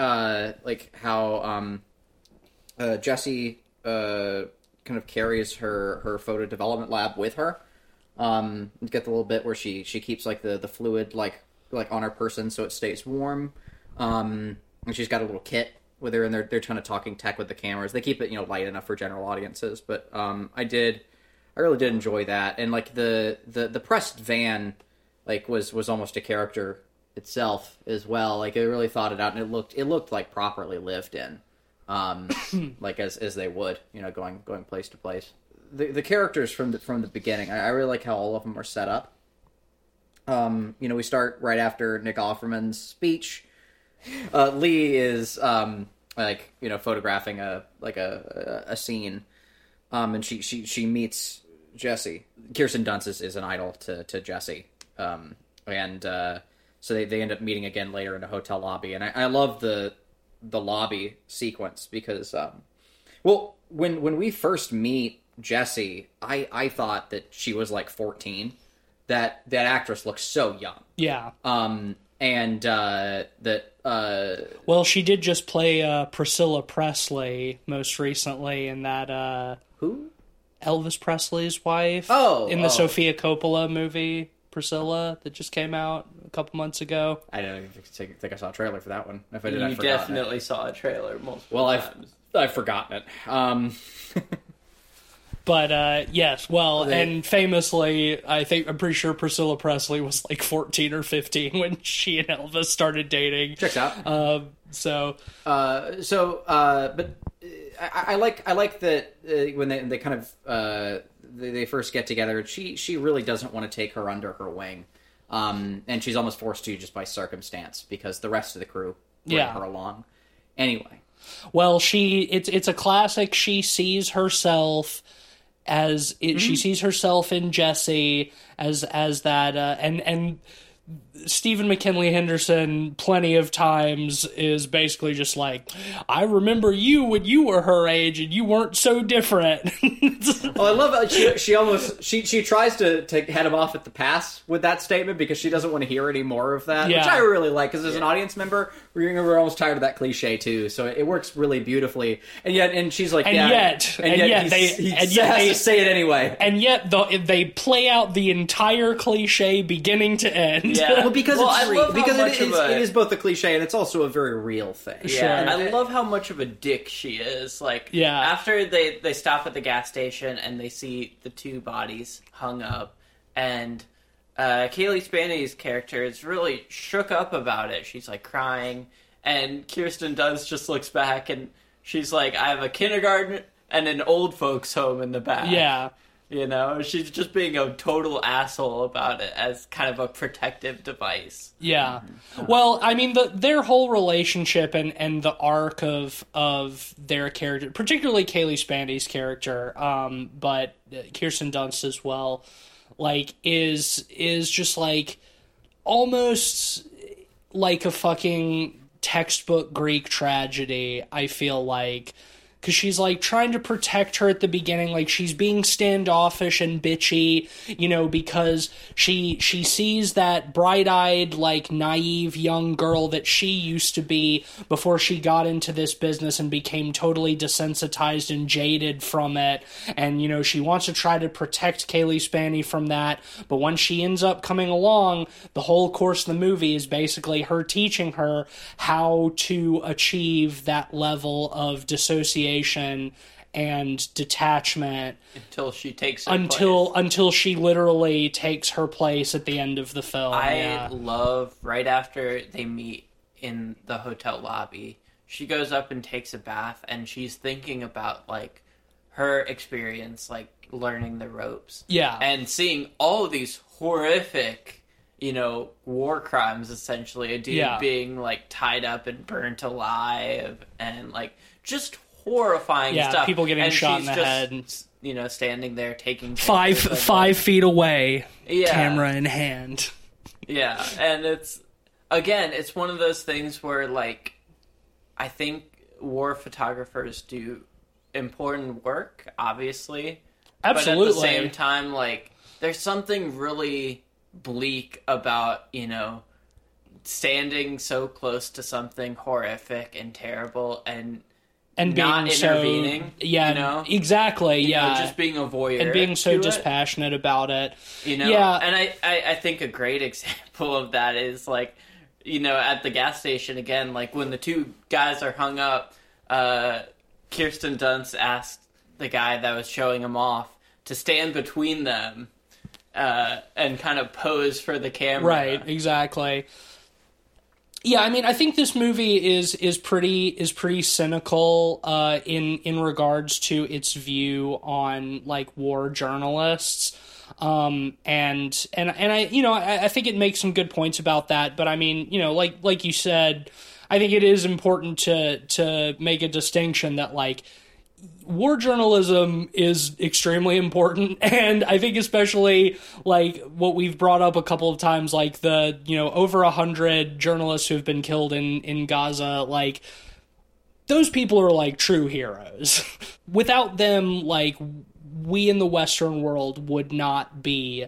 how Jessie kind of carries her photo development lab with her. You get the little bit where she keeps, like, the fluid like on her person so it stays warm. And she's got a little kit with her, and they're kind of talking tech with the cameras. They keep it, you know, light enough for general audiences, but I really did enjoy that. And, like, the pressed van, like, was almost a character itself as well. Like, it really thought it out, and it looked like properly lived in. Like as they would, you know, going place to place. The characters from the beginning, I really like how all of them are set up. You know, we start right after Nick Offerman's speech. Lee is like, you know, photographing a scene, and she meets Jessie. Kirsten Dunst is an idol to Jessie, and so they end up meeting again later in a hotel lobby. And I love the lobby sequence because, well, when we first meet Jessie, I thought that she was like 14. That actress looks so young. Yeah. And well, she did just play Priscilla Presley most recently in that who? Elvis Presley's wife. In the Sofia Coppola movie Priscilla that just came out a couple months ago. I don't even think I saw a trailer for that one. If I did, you I've forgotten definitely it. saw a trailer multiple times. I've forgotten it. But yes, well, and famously, I'm pretty sure Priscilla Presley was like 14 or 15 when she and Elvis started dating. Checks out. But I like that when they kind of they first get together. She really doesn't want to take her under her wing, and she's almost forced to just by circumstance because the rest of the crew bring her along. Anyway, well, it's a classic. She sees herself as she sees herself in Jessie as that, and Stephen McKinley Henderson plenty of times is basically just like, I remember you when you were her age and you weren't so different. Well, I love how she tries to head him off at the pass with that statement because she doesn't want to hear any more of that, which I really like because as an audience member, we're almost tired of that cliche too. So it works really beautifully. And she's like, he has to say it anyway. And yet they play out the entire cliche beginning to end. Yeah. Well, because it is both a cliche and it's also a very real thing. Yeah, sure. And I love how much of a dick she is. Like, after they stop at the gas station and they see the two bodies hung up, and Kaylee Spaney's character is really shook up about it. She's like crying, and Kirsten Dunst just looks back and she's like, I have a kindergarten and an old folks home in the back. Yeah. You know, she's just being a total asshole about it as kind of a protective device. Yeah. Well, I mean, their whole relationship and the arc of their character, particularly Kaylee Spandy's character, but Kirsten Dunst as well, like, is just, like, almost like a fucking textbook Greek tragedy, I feel like. Because she's, like, trying to protect her at the beginning. Like, she's being standoffish and bitchy, you know, because she sees that bright-eyed, like, naive young girl that she used to be before she got into this business and became totally desensitized and jaded from it. And, you know, she wants to try to protect Kaylee Spandy from that. But when she ends up coming along, the whole course of the movie is basically her teaching her how to achieve that level of dissociation and detachment until she takes her place. Until she literally takes her place at the end of the film. I love right after they meet in the hotel lobby, she goes up and takes a bath, and she's thinking about, like, her experience, like, learning the ropes. Yeah. And seeing all of these horrific, you know, war crimes, essentially. A dude being, like, tied up and burnt alive, and, like, just horrifying stuff. People getting and shot in the just, head. You know, standing there taking five feet away, yeah. camera in hand. Yeah, and it's one of those things where, like, I think war photographers do important work, obviously. Absolutely. But at the same time, like, there's something really bleak about, you know, standing so close to something horrific and terrible and being not intervening. So, yeah, you know? Exactly. You yeah, know, just being a voyeur and being so dispassionate about it. You know, yeah. And I think a great example of that is, like, you know, at the gas station again, like when the two guys are hung up, Kirsten Dunst asked the guy that was showing him off to stand between them and kind of pose for the camera. Right. Exactly. Yeah, I mean, I think this movie is pretty cynical in regards to its view on, like, war journalists, and I, you know, I think it makes some good points about that. But I mean, you know, like you said, I think it is important to make a distinction that, like, war journalism is extremely important, and I think especially, like, what we've brought up a couple of times, like the, you know, over 100 journalists who've been killed in Gaza, like, those people are, like, true heroes. Without them, like, we in the Western world would not be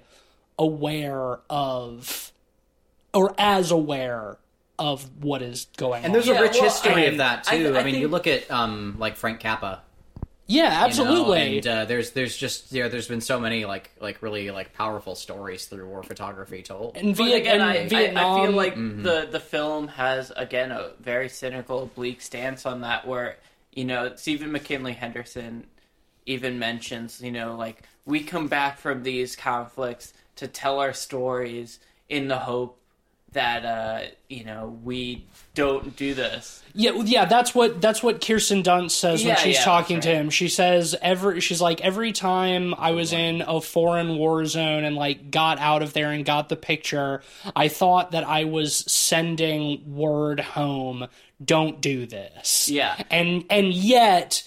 aware of, or as aware of what is going on. And there's a rich history and of that too. I mean, think you look at like Frank Capra. Yeah, absolutely. You know, and there's just, you know, there's been so many like really like powerful stories through war photography told. And Vietnam, I feel like the film has, again, a very cynical, bleak stance on that, where, you know, Stephen McKinley Henderson even mentions, you know, like, we come back from these conflicts to tell our stories in the hope that you know, we don't do this. Yeah, that's what Kirsten Dunst says when she's talking to him. She says every time I was in a foreign war zone and, like, got out of there and got the picture, I thought that I was sending word home, don't do this. Yeah. And yet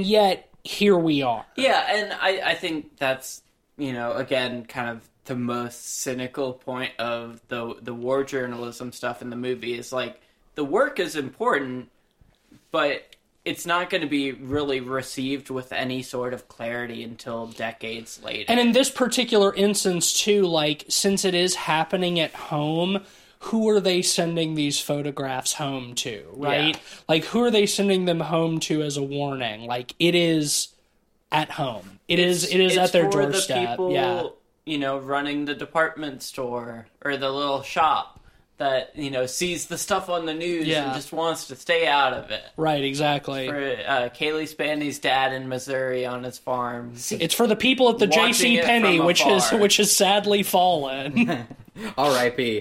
here we are. Yeah, and I think that's, you know, again, kind of the most cynical point of the war journalism stuff in the movie is, like, the work is important, but it's not going to be really received with any sort of clarity until decades later. And in this particular instance, too, like, since it is happening at home, who are they sending these photographs home to, right? Yeah. Like, who are they sending them home to as a warning? Like, it is at home. It is at their doorstep. The people, yeah. You know, running the department store or the little shop that, you know, sees the stuff on the news and just wants to stay out of it. Right, exactly. For Kaylee Spandy's dad in Missouri on his farm. It's for the people at the J.C. Penney, which has sadly fallen. R.I.P.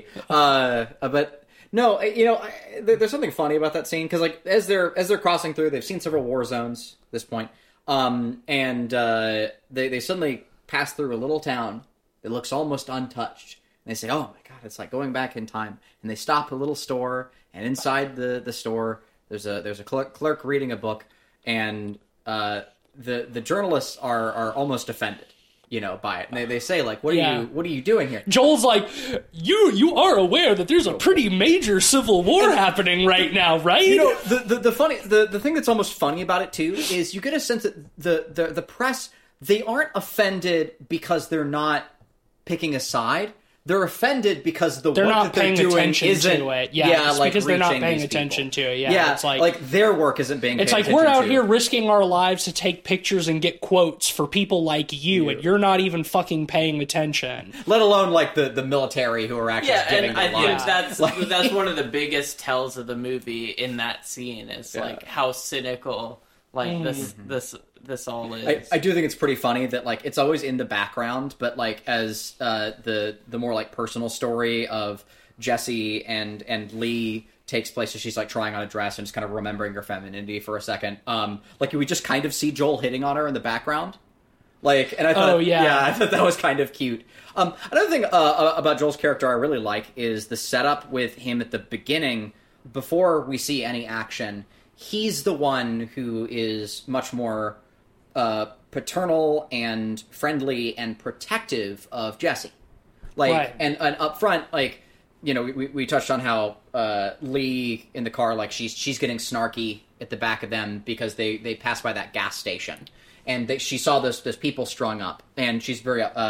But no, you know, there's something funny about that scene, because, like, as they're crossing through, they've seen several war zones at this point, and they suddenly pass through a little town that looks almost untouched. And they say, oh my god, it's like going back in time. And they stop a little store, and inside the store, there's a clerk reading a book, and the journalists are almost offended, by it. And they say, like, what are you doing here? Joel's like, you are aware that there's a pretty major civil war happening right now, right? The thing that's almost funny about it too is you get a sense that the press, they aren't offended because they're not picking a side. They're offended because the they're work not that they're paying doing attention isn't, to it. Yeah, it's like because they're not reaching paying these attention people. to it. Yeah, it's like their work isn't being. It's paid like we're out attention here to. risking our lives to take pictures and get quotes for people like you, and you're not even fucking paying attention. Let alone like the military who are actually giving and their I lives. think that's one of the biggest tells of the movie in that scene is like how cynical this all is. I do think it's pretty funny that like it's always in the background, but like as the more like personal story of Jessie and Lee takes place, so she's like trying on a dress and just kind of remembering her femininity for a second. Like we just kind of see Joel hitting on her in the background. Like, and I thought, I thought that was kind of cute. Another thing about Joel's character I really like is the setup with him at the beginning before we see any action. He's the one who is much more paternal and friendly and protective of Jessie. Like, right. and up front, like, we touched on how Lee in the car, like, she's getting snarky at the back of them because they pass by that gas station. And she saw those people strung up, and she's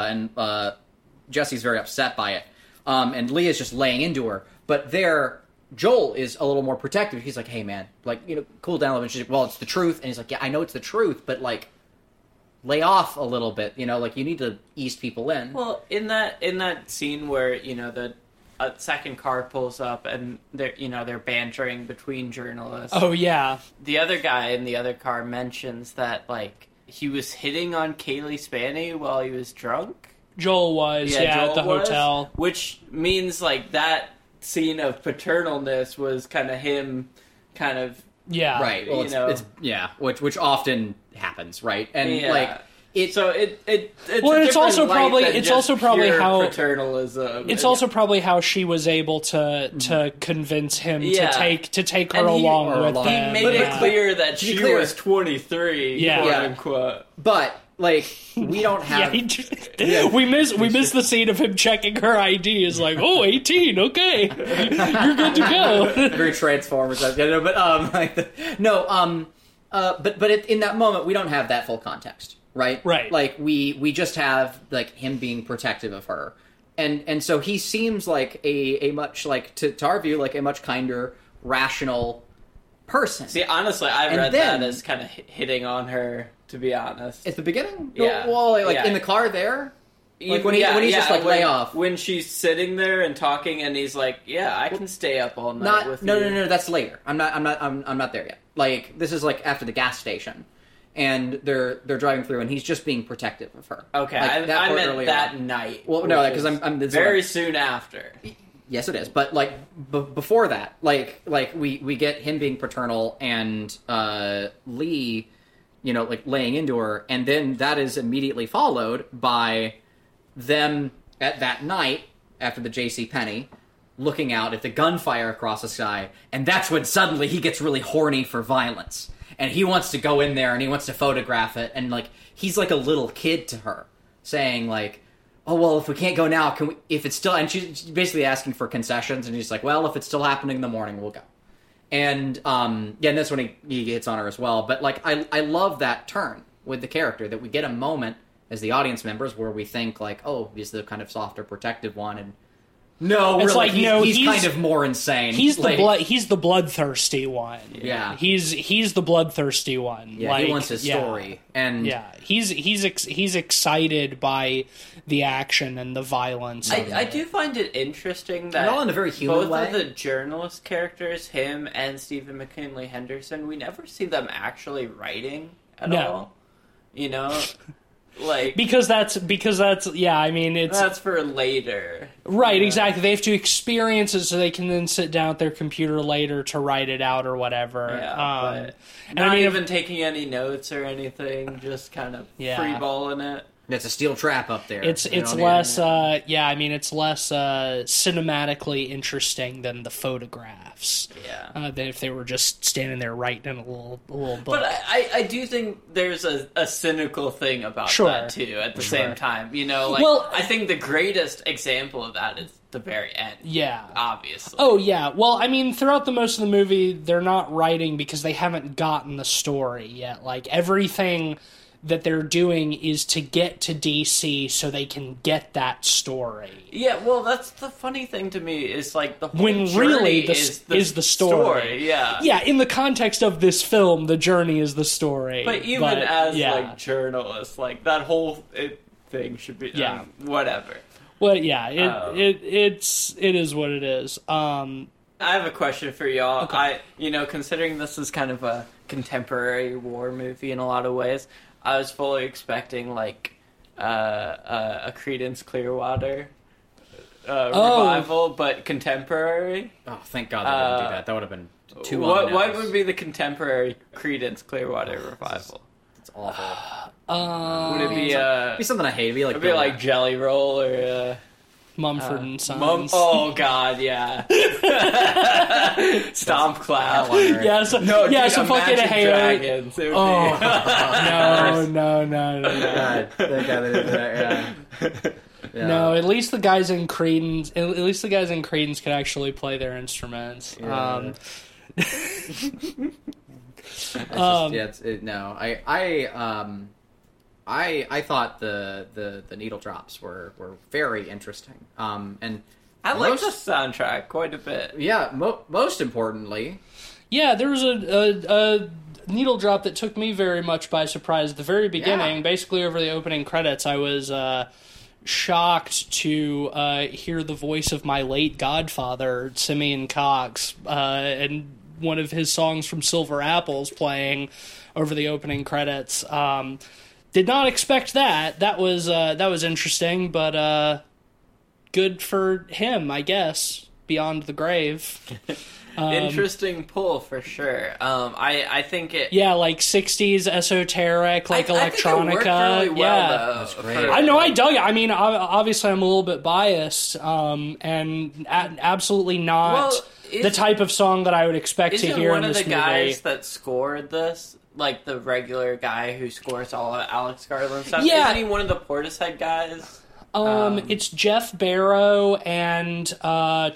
Jessie's very upset by it. And Lee is just laying into her. But Joel is a little more protective. He's like, hey, man, like, cool down a little bit. She's like, well, it's the truth. And he's like, yeah, I know it's the truth, but, like, lay off a little bit. Like, you need to ease people in. Well, in that scene where, the second car pulls up and they're bantering between journalists. Oh, yeah. The other guy in the other car mentions that, like, he was hitting on Kaylee Spaney while he was drunk. Joel was, Joel at the hotel. Which means, like, that scene of paternalness was kind of him kind of... Yeah. Right. Well, it's which often happens, right? And, like... It's also probably how paternalism. It's also probably how she was able to convince him to take her along with them. He made it clear that she was 23, quote unquote. But like we don't have. We miss the scene of him checking her ID. Is like, 18, okay, you're good to go. Very Transformers, but in that moment we don't have that full context. Right? Like, we just have, like, him being protective of her. And so he seems like a much, like, to our view, like, a much kinder, rational person. See, honestly, I read that as kind of hitting on her, to be honest. At the beginning? Yeah. Well, in the car there? Like, when he's just, like, lay off. When she's sitting there and talking and he's like, yeah, I can stay up all night with you. No, that's later. I'm not there yet. Like, this is, like, after the gas station. And they're driving through, and he's just being protective of her. Okay, like, I meant that night. Well, no, because I'm very soon after. Yes, it is. But like before that, like we get him being paternal and Lee, like laying into her, and then that is immediately followed by them at that night after the J.C. Penney looking out at the gunfire across the sky, and that's when suddenly he gets really horny for violence. And he wants to go in there and he wants to photograph it. And, like, he's like a little kid to her, saying, like, oh, well, if we can't go now, can we, if it's still, and she's basically asking for concessions. And he's like, well, if it's still happening in the morning, we'll go. And, and that's when he hits on her as well. But, like, I love that turn with the character, that we get a moment as the audience members where we think, like, oh, he's the kind of softer, protective one. And no, it's really, like, he's kind of more insane. He's the bloodthirsty one. Yeah, he's the bloodthirsty one. Yeah, like, he wants his story, and he's excited by the action and the violence. I do find it interesting that all in a very human way. Both of the journalist characters, him and Stephen McKinley Henderson, we never see them actually writing at all. Like, because that's I mean, it's that's for later, right? Exactly. They have to experience it so they can then sit down at their computer later to write it out or whatever. But not even taking any notes or anything, just kind of freeballing it. It's a steel trap up there. It's less it's less cinematically interesting than the photographs. Yeah. Than if they were just standing there writing in a little book. But I do think there's a cynical thing about that too at the same time. I think the greatest example of that is the very end. Yeah. Obviously. Oh, yeah. Well, I mean, throughout the most of the movie, they're not writing because they haven't gotten the story yet. Like, everything that they're doing is to get to DC so they can get that story. Yeah, well, that's the funny thing to me is like the whole when journey really is the story. Yeah, yeah. In the context of this film, the journey is the story. But even as like journalists, like that whole thing should be whatever. Well, yeah, it is what it is. I have a question for y'all. Okay. Considering this is kind of a contemporary war movie in a lot of ways, I was fully expecting like a Creedence Clearwater revival, but contemporary. Oh, thank God they didn't do that. That would have been too. What would be the contemporary Creedence Clearwater revival? It's awful. Would it be something I hate? It'd be like Jelly Roll or Mumford and Sons. Oh God, yeah. Stomp Clap. Yeah, some fucking hair. Dragons. No. God, that guy that did that, yeah. No, at least the guys in Creedence. At least the guys in Creedence can actually play their instruments. Yeah. I thought the needle drops were very interesting. And I like the soundtrack quite a bit. Yeah, most importantly, yeah, there was a needle drop that took me very much by surprise at the very beginning. Yeah. Basically, over the opening credits, I was shocked to hear the voice of my late godfather, Simeon Cox, and one of his songs from Silver Apples playing over the opening credits. Did not expect that. That was interesting, but good for him, I guess. Beyond the grave. Interesting pull for sure. I think it. Yeah, like 60s esoteric, like electronica. I think it worked really well, though. That's great. I know, I dug it. I mean, obviously, I'm a little bit biased, and absolutely not the type of song that I would expect to hear in this movie. Isn't one of the guys that scored this, like the regular guy who scores all of Alex Garland stuff? Yeah. Isn't he one of the Portishead guys? It's Jeff Barrow and I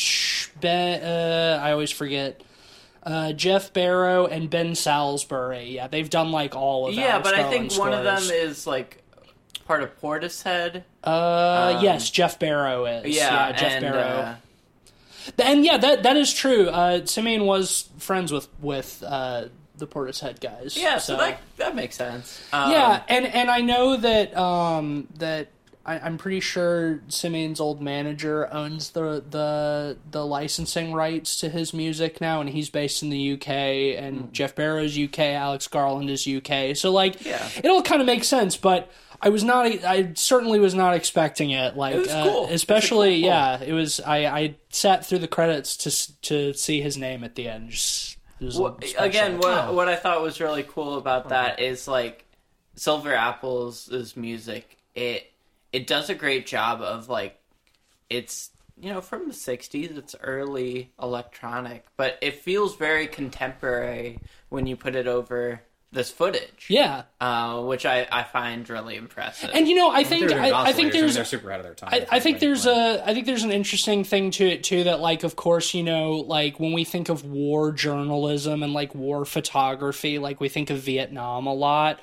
always forget. Jeff Barrow and Ben Salisbury. Yeah, they've done like all of that. Yeah, but I think one of them is like part of Portishead. Yes, Jeff Barrow is. Yeah, Jeff Barrow. And yeah, that is true. Simeon was friends with the Portishead guys. Yeah, so that makes sense. Yeah, and I know that I'm pretty sure Simeon's old manager owns the licensing rights to his music now, and he's based in the UK, and Jeff Barrow's UK, Alex Garland is UK. So it all kind of makes sense, but I certainly was not expecting it. Like, it was cool. Especially, cool. Yeah, it was. I sat through the credits to see his name at the end. Again, what I thought was really cool about that is like Silver Apples' music. It does a great job of like, it's from the 60s. It's early electronic, but it feels very contemporary when you put it over this footage. Yeah, which I find really impressive. And I think they're super out of their time. I think there's an interesting thing to it too, that like, of course, like when we think of war journalism and like war photography, like we think of Vietnam a lot.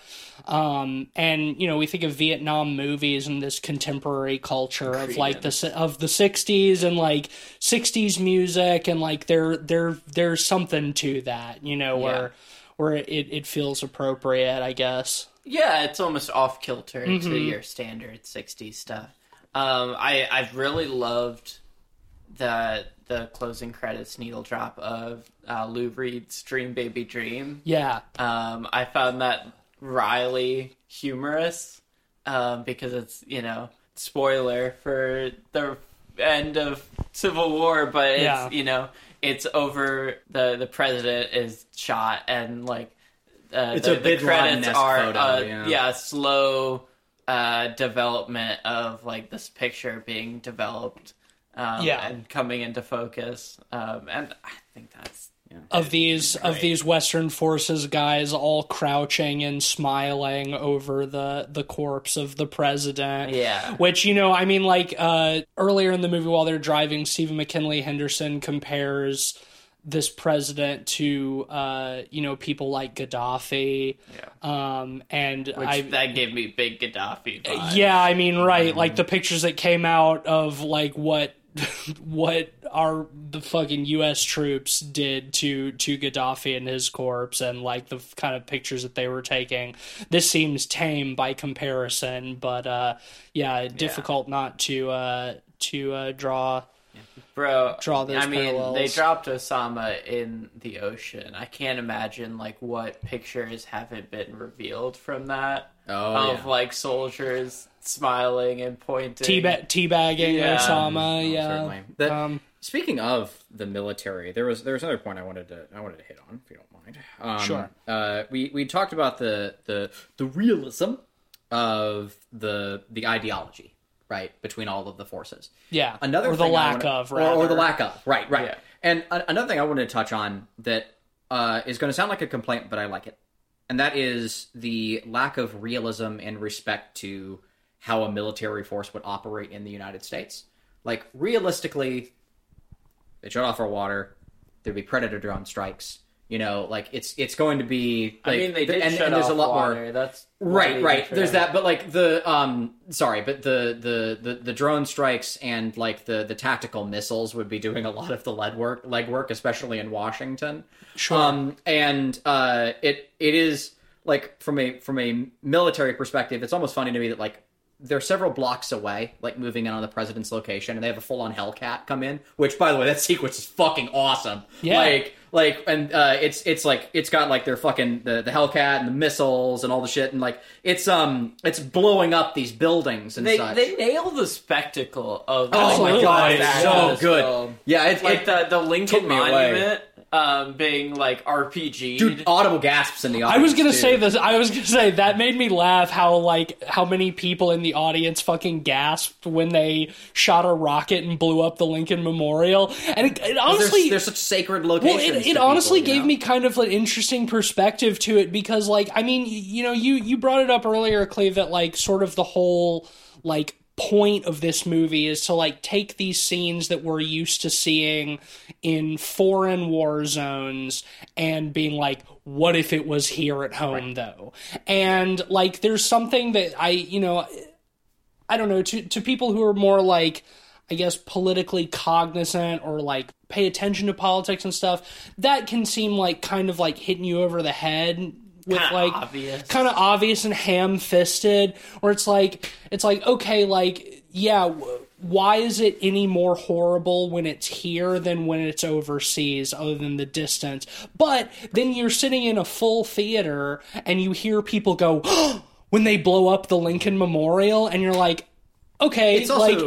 And we think of Vietnam movies and this contemporary culture of like of the 60s and like 60s music, and like there's something to that, where it feels appropriate, I guess. Yeah, it's almost off kilter to your standard 60s stuff. I've really loved the closing credits needle drop of Lou Reed's Dream Baby Dream. Yeah. I found that wryly humorous, because it's, spoiler for the end of Civil War, but it's, it's over, the president is shot, and like, it's the credits are, slow, development of like this picture being developed and coming into focus, and I think that's of these Western forces guys all crouching and smiling over the corpse of the president. Yeah. Which, I mean, like, earlier in the movie while they're driving, Stephen McKinley Henderson compares this president to, people like Gaddafi. Yeah. That gave me big Gaddafi vibes. Yeah, I mean, right. Like, the pictures that came out of, like, what the fucking U.S. troops did to Gaddafi and his corpse, and like the kind of pictures that they were taking. This seems tame by comparison, but difficult not to draw. Bro, draw those parallels. They dropped Osama in the ocean. I can't imagine like what pictures haven't been revealed from that like soldiers smiling and pointing, teabagging Osama. Certainly. Speaking of the military, there was another point I wanted to hit on, if you don't mind. Sure. We talked about the realism of the ideology, right, between all of the forces. Yeah. Or the lack of. Right. Yeah. And another thing I wanted to touch on that is going to sound like a complaint, but I like it. And that is the lack of realism in respect to how a military force would operate in the United States. Like, realistically, they shut off our water, there'd be Predator drone strikes. Like, it's going to be... Like, I mean, they did shut off water. That's right. There's that, but like the the drone strikes and like the tactical missiles would be doing a lot of the legwork, especially in Washington. Sure. It is like from a military perspective, it's almost funny to me that like they're several blocks away, like moving in on the president's location, and they have a full-on Hellcat come in. Which, by the way, that sequence is fucking awesome. Yeah. It's like it's got like their fucking the Hellcat and the missiles and all the shit, and like it's blowing up these buildings and such. They nail the spectacle of oh my god, it's so good. Film. Yeah, it's like the Lincoln Monument. Being like RPG, dude, audible gasps in the audience. I was gonna say that made me laugh. How many people in the audience fucking gasped when they shot a rocket and blew up the Lincoln Memorial, and it honestly, there's such sacred locations. Well, it honestly gave me kind of an interesting perspective to it because, like, I mean, you brought it up earlier, Cleve, that like sort of the whole like point of this movie is to like take these scenes that we're used to seeing in foreign war zones and being like, what if it was here at home though? And like there's something that I don't know, to people who are more like, I guess, politically cognizant or like pay attention to politics and stuff, that can seem like kind of like hitting you over the head with kind of obvious and ham-fisted, where it's like okay, like, yeah, why is it any more horrible when it's here than when it's overseas, other than the distance? But then you're sitting in a full theater and you hear people go when they blow up the Lincoln Memorial, and you're like, okay, it's also,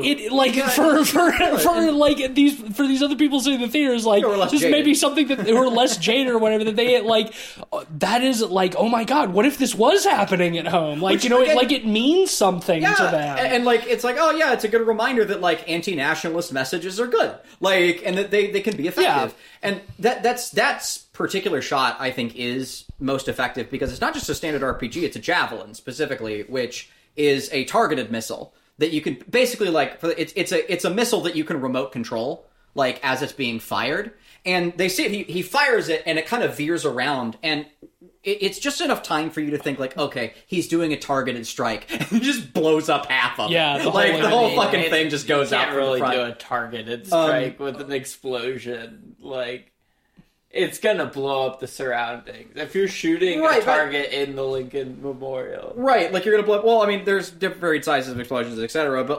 for these other people sitting in the theaters, like, this may be something that who are less jaded or whatever, that they like, that is like, oh my god, what if this was happening at home? Like, it means something to them. And like, it's like, oh yeah, it's a good reminder that like anti-nationalist messages are good, like, and that they can be effective. Yeah. And that's particular shot, I think, is most effective because it's not just a standard RPG; it's a javelin specifically, which is a targeted missile that you can basically like. It's a missile that you can remote control, like as it's being fired. And they see it, he fires it, and it kind of veers around, and it's just enough time for you to think like, okay, he's doing a targeted strike, and he just blows up half of it. Yeah, the whole fucking thing just goes out. Can't really do a targeted strike with an explosion, like. It's gonna blow up the surroundings. If you're shooting a target in the Lincoln Memorial. Right, like you're gonna blow up, well, I mean, there's different varied sizes of explosions, etc., but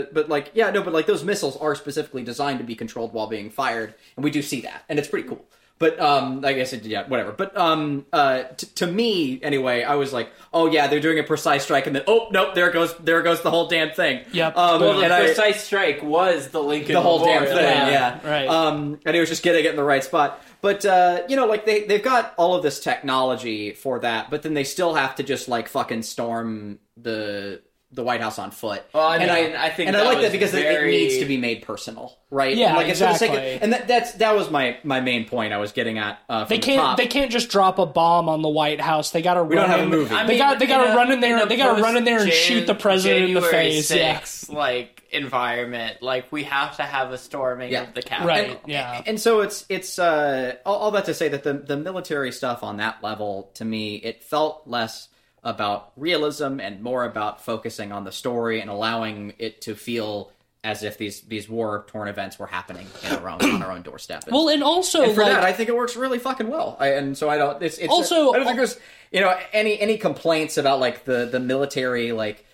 those missiles are specifically designed to be controlled while being fired, and we do see that, and it's pretty cool. But I guess it, yeah, whatever. But to me, anyway, I was like, oh yeah, they're doing a precise strike, and then oh nope, there goes the whole damn thing. Yep. Well, the precise strike was the Lincoln the whole damn Memorial. thing, yeah. Right. And he was just getting it in the right spot. But like they've got all of this technology for that, but then they still have to just like fucking storm the White House on foot. Well, I think, and I like that because it needs to be made personal, right? Yeah, and like, exactly. And that was my main point I was getting at. From They the top. can't just drop a bomb on the White House. They got to. We don't have a movie. They got to run in there. They got to run in there and shoot the president in the face. January 6th, like environment, like we have to have a storming of the Capitol. Right. Yeah. And so it's all that to say that the military stuff on that level, to me, it felt less about realism and more about focusing on the story and allowing it to feel as if these war-torn events were happening on our own doorstep. Well, and also and for that, I think it works really fucking well. And so I don't. It's also, I don't think there's any complaints about like the military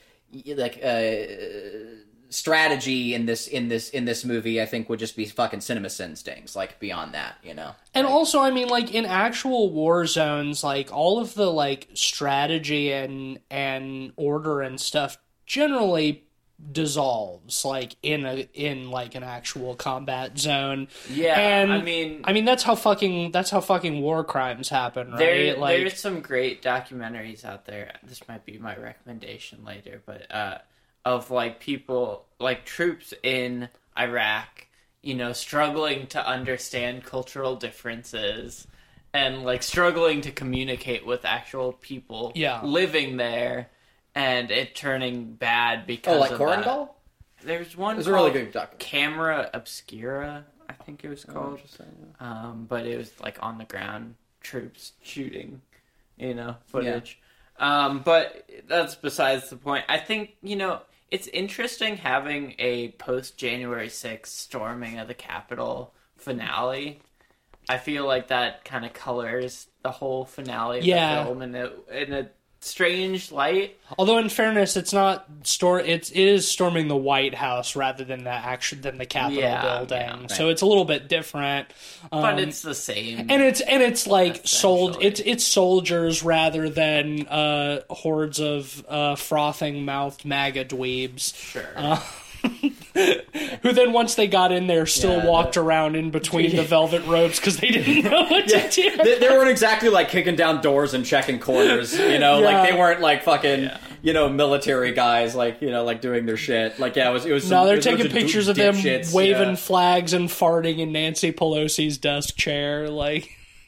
strategy in this movie. I think would just be fucking CinemaSin stings. Like beyond that, And also, I mean, like in actual war zones, like all of the like strategy and order and stuff generally dissolves like in like an actual combat zone. Yeah, and I mean that's how fucking war crimes happen, right? There's some great documentaries out there. This might be my recommendation later, but of like people, like troops in Iraq, struggling to understand cultural differences and like struggling to communicate with actual people living there, and it turning bad because of Korengal? There's one. It's a really good documentary. Camera Obscura, I think it was called. But it was like on the ground troops shooting, footage. Yeah. But that's besides the point. I think, it's interesting having a post-January 6th storming of the Capitol finale. I feel like that kind of colors the whole finale of the film in a strange light. Although, in fairness, it's not it is storming the White House rather than the Capitol building. Yeah, right. So it's a little bit different. But it's the same. And it's like it's soldiers rather than hordes of frothing mouthed MAGA dweebs. Sure. Who then, once they got in there, still walked around in between the velvet ropes because they didn't know what to do. They weren't exactly like kicking down doors and checking corners, like they weren't like fucking, military guys, like doing their shit. Like, it was. No, they're taking pictures of them waving flags and farting in Nancy Pelosi's desk chair, like.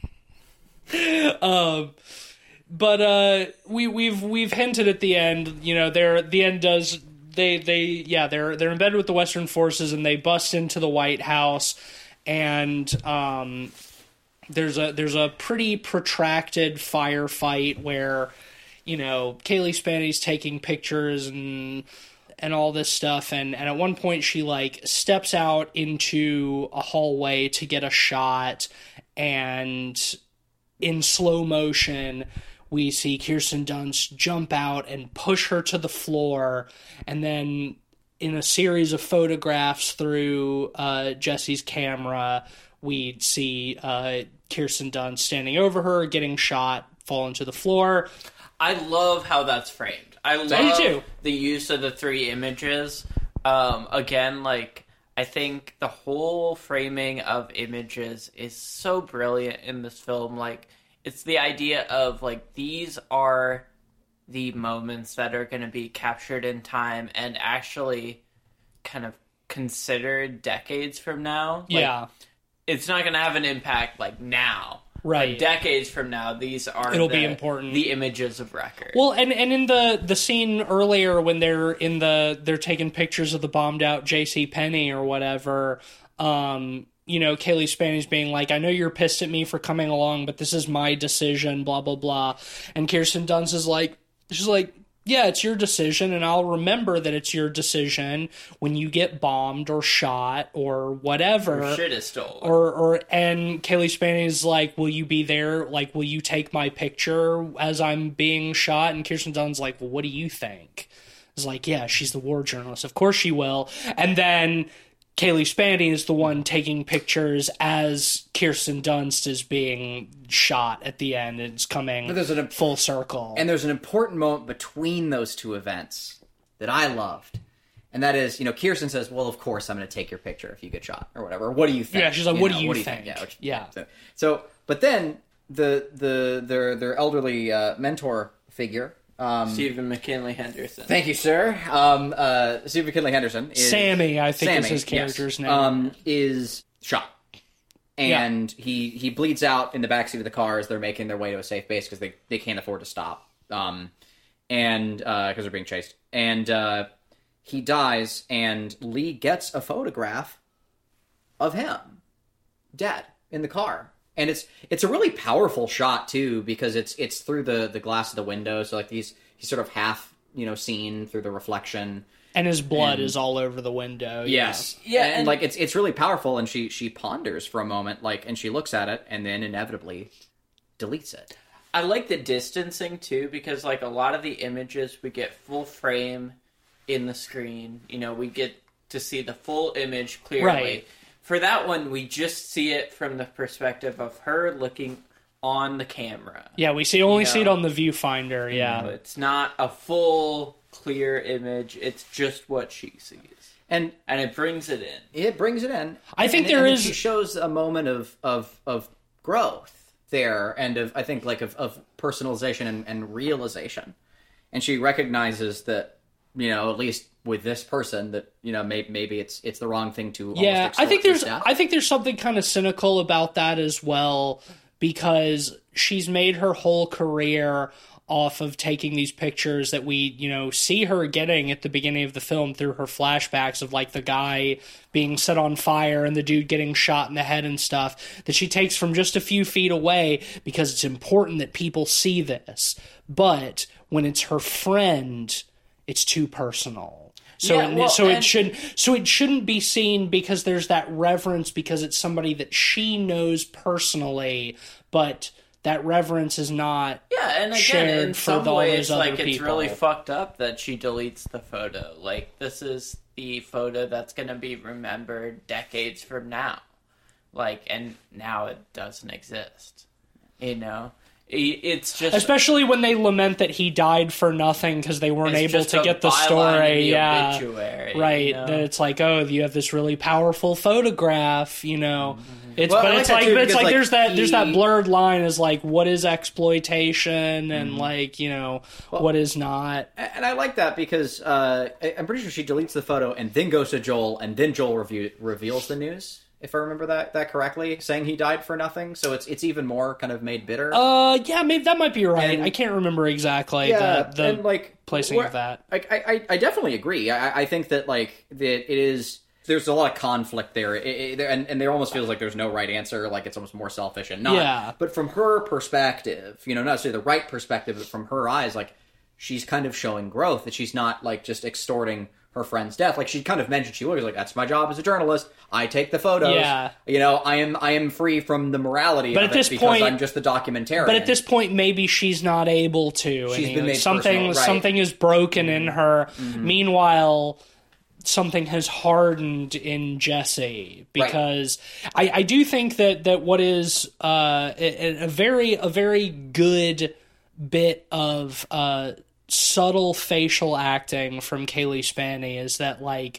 But we've hinted at the end, the end does. They're in bed with the Western forces and they bust into the White House, and there's a pretty protracted firefight where Kaylee Spaney's taking pictures and all this stuff, and at one point she like steps out into a hallway to get a shot, and in slow motion we see Kirsten Dunst jump out and push her to the floor, and then in a series of photographs through Jesse's camera, we see Kirsten Dunst standing over her, getting shot, falling to the floor. I love how that's framed. I love the use of the three images. Again, like, I think the whole framing of images is so brilliant in this film. Like, it's the idea of, like, these are the moments that are going to be captured in time and actually kind of considered decades from now. Like, it's not going to have an impact, like, now. Right. But decades from now, these are be important. The images of record. Well, and in the scene earlier when they're taking pictures of the bombed out J.C. Penney or whatever, Kaylee Spaney's being like, I know you're pissed at me for coming along, but this is my decision, blah, blah, blah. And Kirsten Dunst is like, she's like, yeah, it's your decision, and I'll remember that it's your decision when you get bombed or shot or whatever. Or shit is stolen. And Kaylee Spaney's like, will you be there? Like, will you take my picture as I'm being shot? And Kirsten Dunst's like, well, what do you think? It's like, yeah, she's the war journalist. Of course she will. And then Kaylee Spandy is the one taking pictures as Kirsten Dunst is being shot at the end. It's coming full circle. And there's an important moment between those two events that I loved. And that is, Kirsten says, well, of course I'm going to take your picture if you get shot or whatever. What do you think? Yeah, she's like, what do you think? Yeah. So, but then their elderly mentor figure, Stephen McKinley Henderson. Thank you, sir. Stephen McKinley Henderson is Sammy, I think is his character's name. Is shot. And he bleeds out in the backseat of the car as they're making their way to a safe base because they can't afford to stop. And because they're being chased. And he dies, and Lee gets a photograph of him dead in the car. And it's a really powerful shot too, because it's through the glass of the window, so like he's sort of half seen through the reflection, and his blood is all over the window. Yes, and like it's really powerful. And she ponders for a moment, and she looks at it, and then inevitably deletes it. I like the distancing too, because like a lot of the images we get full frame in the screen. We get to see the full image clearly. Right. For that one, we just see it from the perspective of her looking on the camera. Yeah, we see it on the viewfinder, yeah. It's not a full, clear image. It's just what she sees. And it brings it in. It brings it in. I think she shows a moment of growth there, and of personalization and realization. And she recognizes that, at least with this person, that maybe it's the wrong thing to. Yeah, I think there's something kind of cynical about that as well, because she's made her whole career off of taking these pictures that we see her getting at the beginning of the film through her flashbacks of like the guy being set on fire and the dude getting shot in the head and stuff, that she takes from just a few feet away because it's important that people see this. But when it's her friend, it's too personal. It shouldn't be seen because there's that reverence, because it's somebody that she knows personally, but that reverence is not shared in for some all way, those other it's people. really fucked up that she deletes the photo. Like, this is the photo that's going to be remembered decades from now. Like, and now it doesn't exist. It's just, especially when they lament that he died for nothing because they weren't able to get the story. Obituary, right. That it's like, oh, you have this really powerful photograph. Mm-hmm. There's that blurred line as like what is exploitation and what is not. And I like that because I'm pretty sure she deletes the photo and then goes to Joel, and then Joel reveals the news. If I remember that correctly, saying he died for nothing, so it's even more kind of made bitter. Yeah, maybe that might be right. I can't remember exactly the placing of that. I definitely agree. I think that that it is. There's a lot of conflict there, and there almost feels like there's no right answer. Like it's almost more selfish and not. Yeah. But from her perspective, not necessarily the right perspective, but from her eyes, she's kind of showing growth. That she's not just extorting her friend's death. Like she kind of mentioned, she was like, "That's my job as a journalist. I take the photos. Yeah. I am free from the morality of it because I'm just the documentarian." But at this point, maybe she's not able to. She's been made something. Personal, right. Something is broken in her. Mm-hmm. Meanwhile, something has hardened in Jesse, because I do think that what is a very good bit of subtle facial acting from Kaylee Spandy is that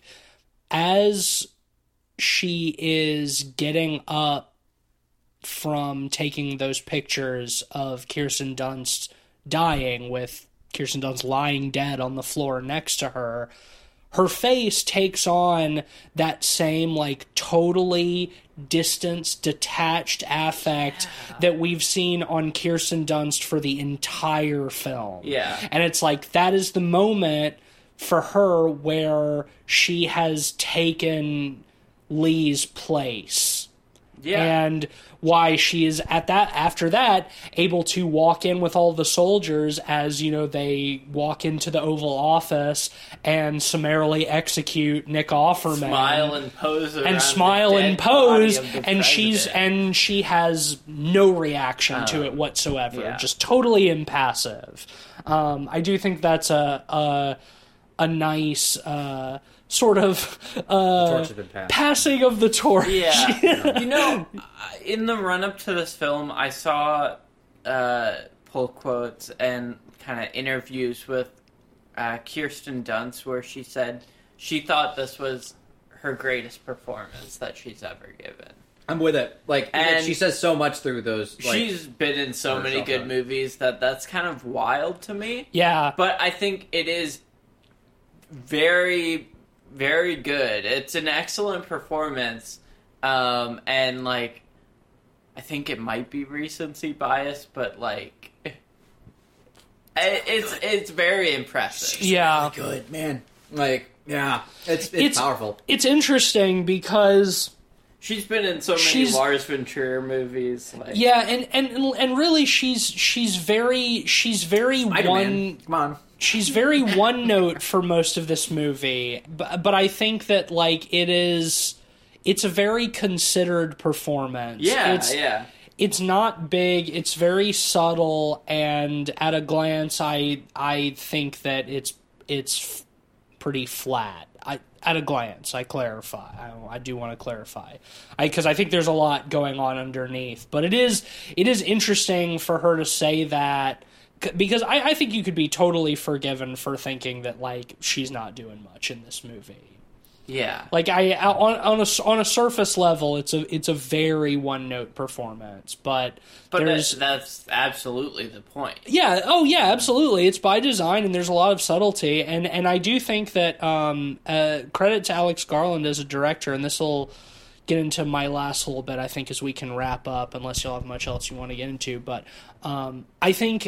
as she is getting up from taking those pictures of Kirsten Dunst dying, with Kirsten Dunst lying dead on the floor next to her, her face takes on that same totally distanced, detached affect that we've seen on Kirsten Dunst for the entire film. Yeah. And it's that is the moment for her where she has taken Lee's place. Yeah. And why she is after that able to walk in with all the soldiers as they walk into the Oval Office and summarily execute Nick Offerman. Smile and pose and she has no reaction to it whatsoever. Yeah. Just totally impassive. I do think that's a a nice sort of torch has been passed. passing of the torch. Yeah. You know, in the run-up to this film, I saw pull quotes and kind of interviews with Kirsten Dunst where she said she thought this was her greatest performance that she's ever given. I'm with it. Like, And she says so much through those. Like, She's been in so many herself good out. movies that's kind of wild to me. Yeah. But I think it is very, very good. It's an excellent performance. And, like, I think it might be recency bias, but, like, it's very impressive. Yeah. good, man. Like, yeah. It's powerful. It's interesting because She's been in so many She's- Lars von Trier movies. Like, yeah, and really she's very Spider-Man. Come on. she's very one note for most of this movie, but I think that like it's a very considered performance. yeah. It's not big, it's very subtle, and at a glance I think that it's pretty flat. At a glance, I clarify. I do want to clarify, because I think there's a lot going on underneath. But it is interesting for her to say that, because I think you could be totally forgiven for thinking that like she's not doing much in this movie. Yeah. Like on a surface level, it's a very one note performance, but that's absolutely the point. yeah, oh yeah, absolutely. It's by design, and there's a lot of subtlety, and I do think that credit to Alex Garland as a director, and this will get into my last little bit, I think, as we can wrap up, unless you'll have much else you want to get into. But I think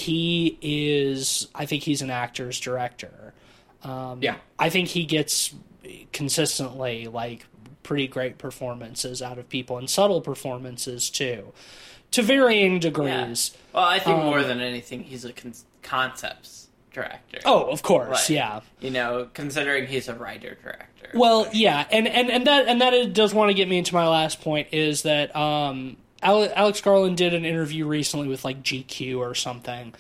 he's an actor's director. Yeah. I think he gets consistently like pretty great performances out of people, and subtle performances too, to varying degrees. Yeah. Well, I think more than anything, he's a concepts director. Oh, of course, Like, yeah. You know, considering he's a writer director. Well, yeah, and that does want to get me into my last point, is that Alex Garland did an interview recently with like GQ or something,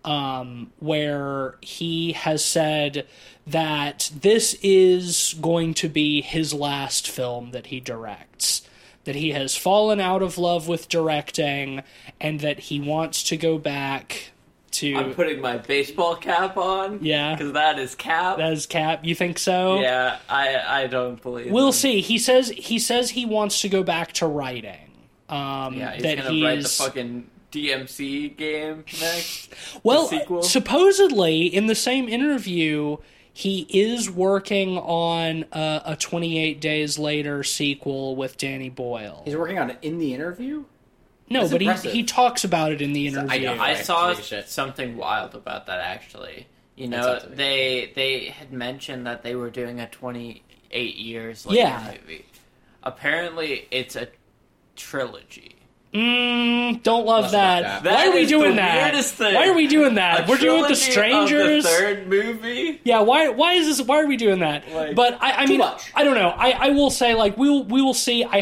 where he has said that this is going to be his last film that he directs, that he has fallen out of love with directing, and that he wants to go back to... I'm putting my baseball cap on. Yeah. Because that is Cap. That is Cap. You think so? Yeah, I don't believe We'll him. see. He says he wants to go back to writing. Yeah, he's that gonna write the fucking DMC game next. Well, the sequel. supposedly in the same interview, he is working on a 28 Days Later sequel with Danny Boyle. He's working on it in the interview? No, That's but impressive. he talks about it in the interview. know. I Right, saw take a shit. something wild about that actually. You That's know, up to me. they had mentioned that they were doing a 28 years later Yeah. movie. Apparently, it's a trilogy. Don't love Less that. about that. Why are we is doing the that? weirdest thing. Why are we doing that? A We're doing The trilogy Strangers. Of the third movie. Yeah, why is this? Why are we doing that? Like, but I mean, much. I don't know. I will say, like, we will see. I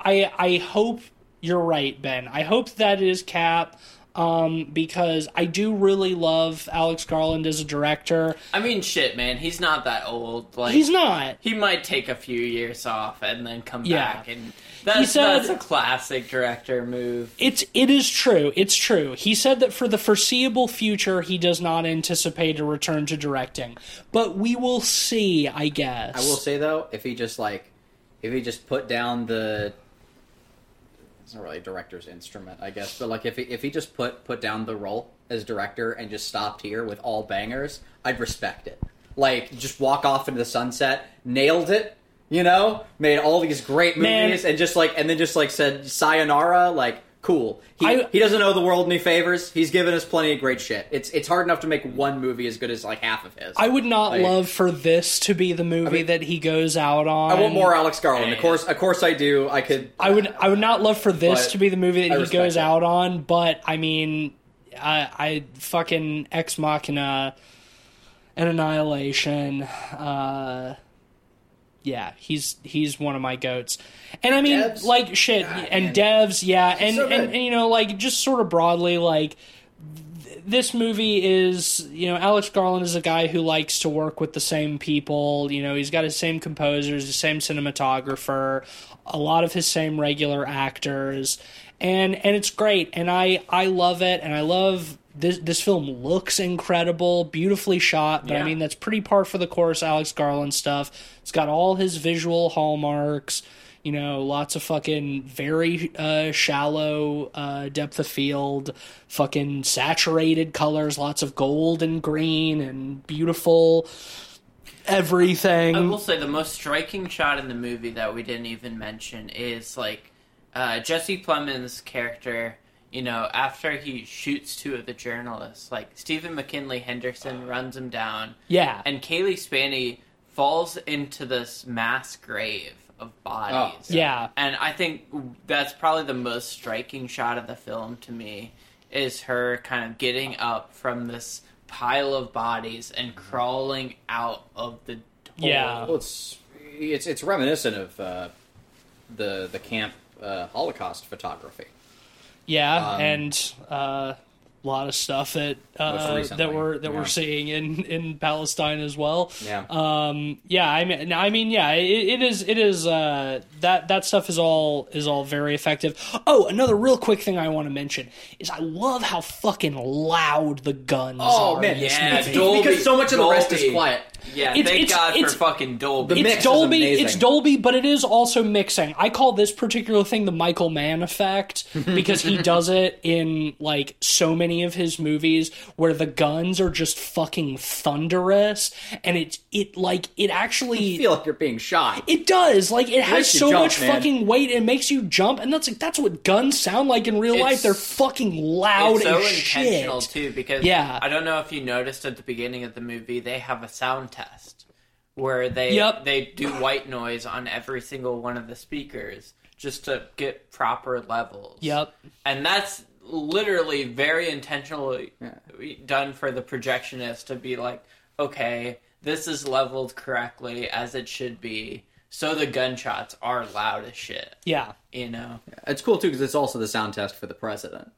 hope you're right, Ben. I hope that is Cap, because I do really love Alex Garland as a director. I mean, shit, man. He's not that old. Like, He's not. He might take a few years off and then come Yeah. back, and He said- that's a classic director move. It is true. It's true. He said that for the foreseeable future, he does not anticipate a return to directing. But we will see, I guess. I will say though, if he just put down the, it's not really a director's instrument, I guess, but like if he just put down the role as director and just stopped here with all bangers, I'd respect it. Like, just walk off into the sunset, nailed it, you know, made all these great movies, Man. and then just said sayonara, like, cool. He doesn't owe the world any favors. He's given us plenty of great shit. It's hard enough to make one movie as good as like half of his. I would not Like- love for this to be the movie that he goes out on. I want more Alex Garland. Yeah. Of course I do. I would not love for this But to be the movie that I he respect goes it. out on, but I mean, I fucking Ex Machina and Annihilation. Yeah, he's one of my goats. And I mean, Devs? like, shit, God, and man. Devs, yeah, and, so and good. you know, like, just sort of broadly, like, this movie is, Alex Garland is a guy who likes to work with the same people. He's got his same composers, the same cinematographer, a lot of his same regular actors, and it's great. And I love it, and I love this film looks incredible, beautifully shot, but I mean, that's pretty par for the course Alex Garland stuff. It's got all his visual hallmarks. Lots of fucking very shallow depth of field, fucking saturated colors, lots of gold and green and beautiful everything. I will say the most striking shot in the movie that we didn't even mention is Jesse Plemons' character. After he shoots two of the journalists, Stephen McKinley Henderson runs him down. Yeah. And Kaylee Spaney falls into this mass grave of bodies. Oh, yeah. And I think that's probably the most striking shot of the film to me, is her kind of getting up from this pile of bodies and crawling out of the hole. Yeah. Well, it's reminiscent of the camp Holocaust photography. Yeah, and a lot of stuff that we're seeing in Palestine as well. Yeah. It is that stuff is all very effective. Oh, another real quick thing I want to mention is I love how fucking loud the guns are. Oh man, in this yeah, movie. because so much of the rest is Dolby. quiet. Yeah, It's- thank it's- God it's- for fucking Dolby. The mix It's is Dolby, amazing. it's Dolby, but it is also mixing. I call this particular thing the Michael Mann effect because he does it in so many of his movies where the guns are just fucking thunderous, and it actually You feel like you're being shot. it does. It has makes you so jump, much man. fucking weight, it makes you jump, and that's what guns sound like in real life. They're fucking loud It's so as intentional shit. too, because Yeah. I don't know if you noticed at the beginning of the movie they have a sound test where they Yep. they do white noise on every single one of the speakers just to get proper levels. Yep. And that's literally very intentionally done for the projectionist to be like, okay, this is leveled correctly as it should be, so the gunshots are loud as shit. Yeah. It's cool too because it's also the sound test for the president.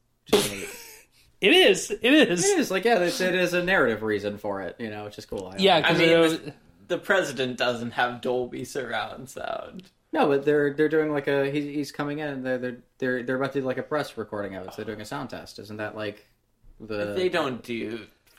It is. It is. It is it is a narrative reason for it. Which is cool. Yeah, I because mean, the president doesn't have Dolby surround sound. No, but they're doing he's coming in and they're about to do a press recording of it. So they're doing a sound test. Isn't that They don't do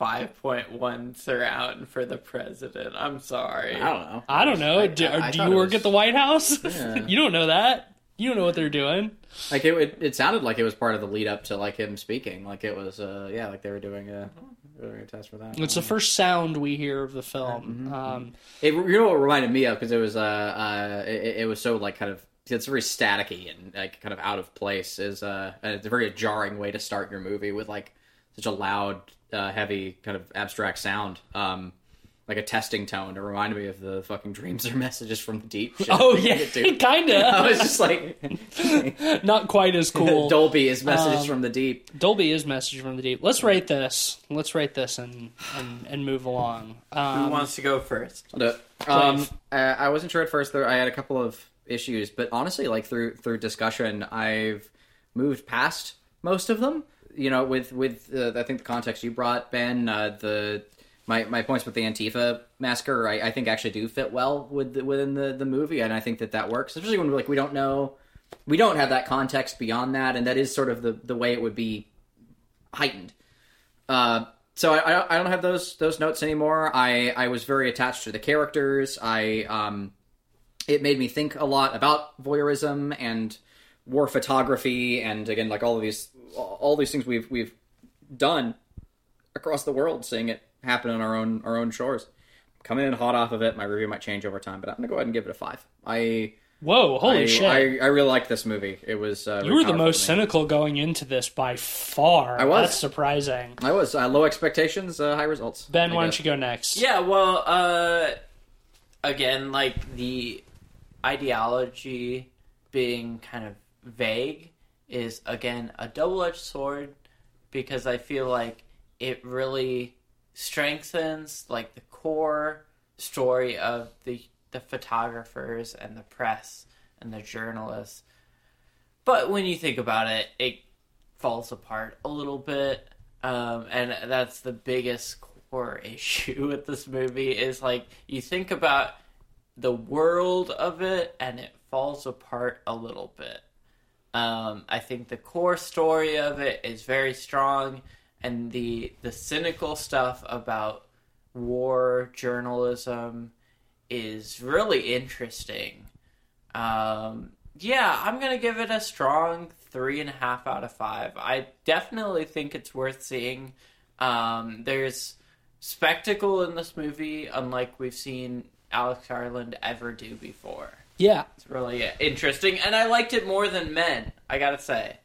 5.1 surround for the president. I'm sorry. I don't know. I don't know. Do thought you it work was- at the White House? Yeah. You don't know that. You don't know what they're doing. It sounded like it was part of the lead up to him speaking. It was they were doing a test for that. It's the first sound we hear of the film. You know what it reminded me of because it was it was so it's very staticky and kind of out of place. It's a very jarring way to start your movie with such a loud, heavy kind of abstract sound. Like a testing tone. It reminded me of the fucking dreams or messages from the deep. Shit. Oh yeah, kind I of. was just Not quite as cool. Dolby is messages from the deep. Dolby is message from the deep. Let's rate this. And move along. Who wants to go first? I'll do it. I wasn't sure at first. Though I had a couple of issues, but honestly, through discussion, I've moved past most of them. With I think the context you brought, Ben, my points with the Antifa massacre, I think actually do fit well within the movie, and I think that works, especially when we don't know, we don't have that context beyond that, and that is sort of the way it would be heightened. So I don't have those notes anymore. I was very attached to the characters. It made me think a lot about voyeurism and war photography, and again, all these things we've done across the world, seeing it happen on our own shores. Coming in hot off of it, my review might change over time, but I'm gonna go ahead and give it a 5. Whoa! Holy shit! I really liked this movie. It was you were the most cynical going into this by far. I was. That's surprising. I was low expectations, high results. Ben, why don't you go next? Yeah, well, again, the ideology being kind of vague is, again, a double-edged sword, because I feel like it really strengthens the core story of the photographers and the press and the journalists. But when you think about it, it falls apart a little bit. and that's the biggest core issue with this movie, is like, you think about the world of it and it falls apart a little bit. I think the core story of it is very strong, and the cynical stuff about war journalism is really interesting. Yeah, I'm gonna give it a strong 3.5 out of 5. I definitely think it's worth seeing. There's spectacle in this movie unlike we've seen Alex Garland ever do before. Yeah. It's really interesting, and I liked it more than Men, I gotta say.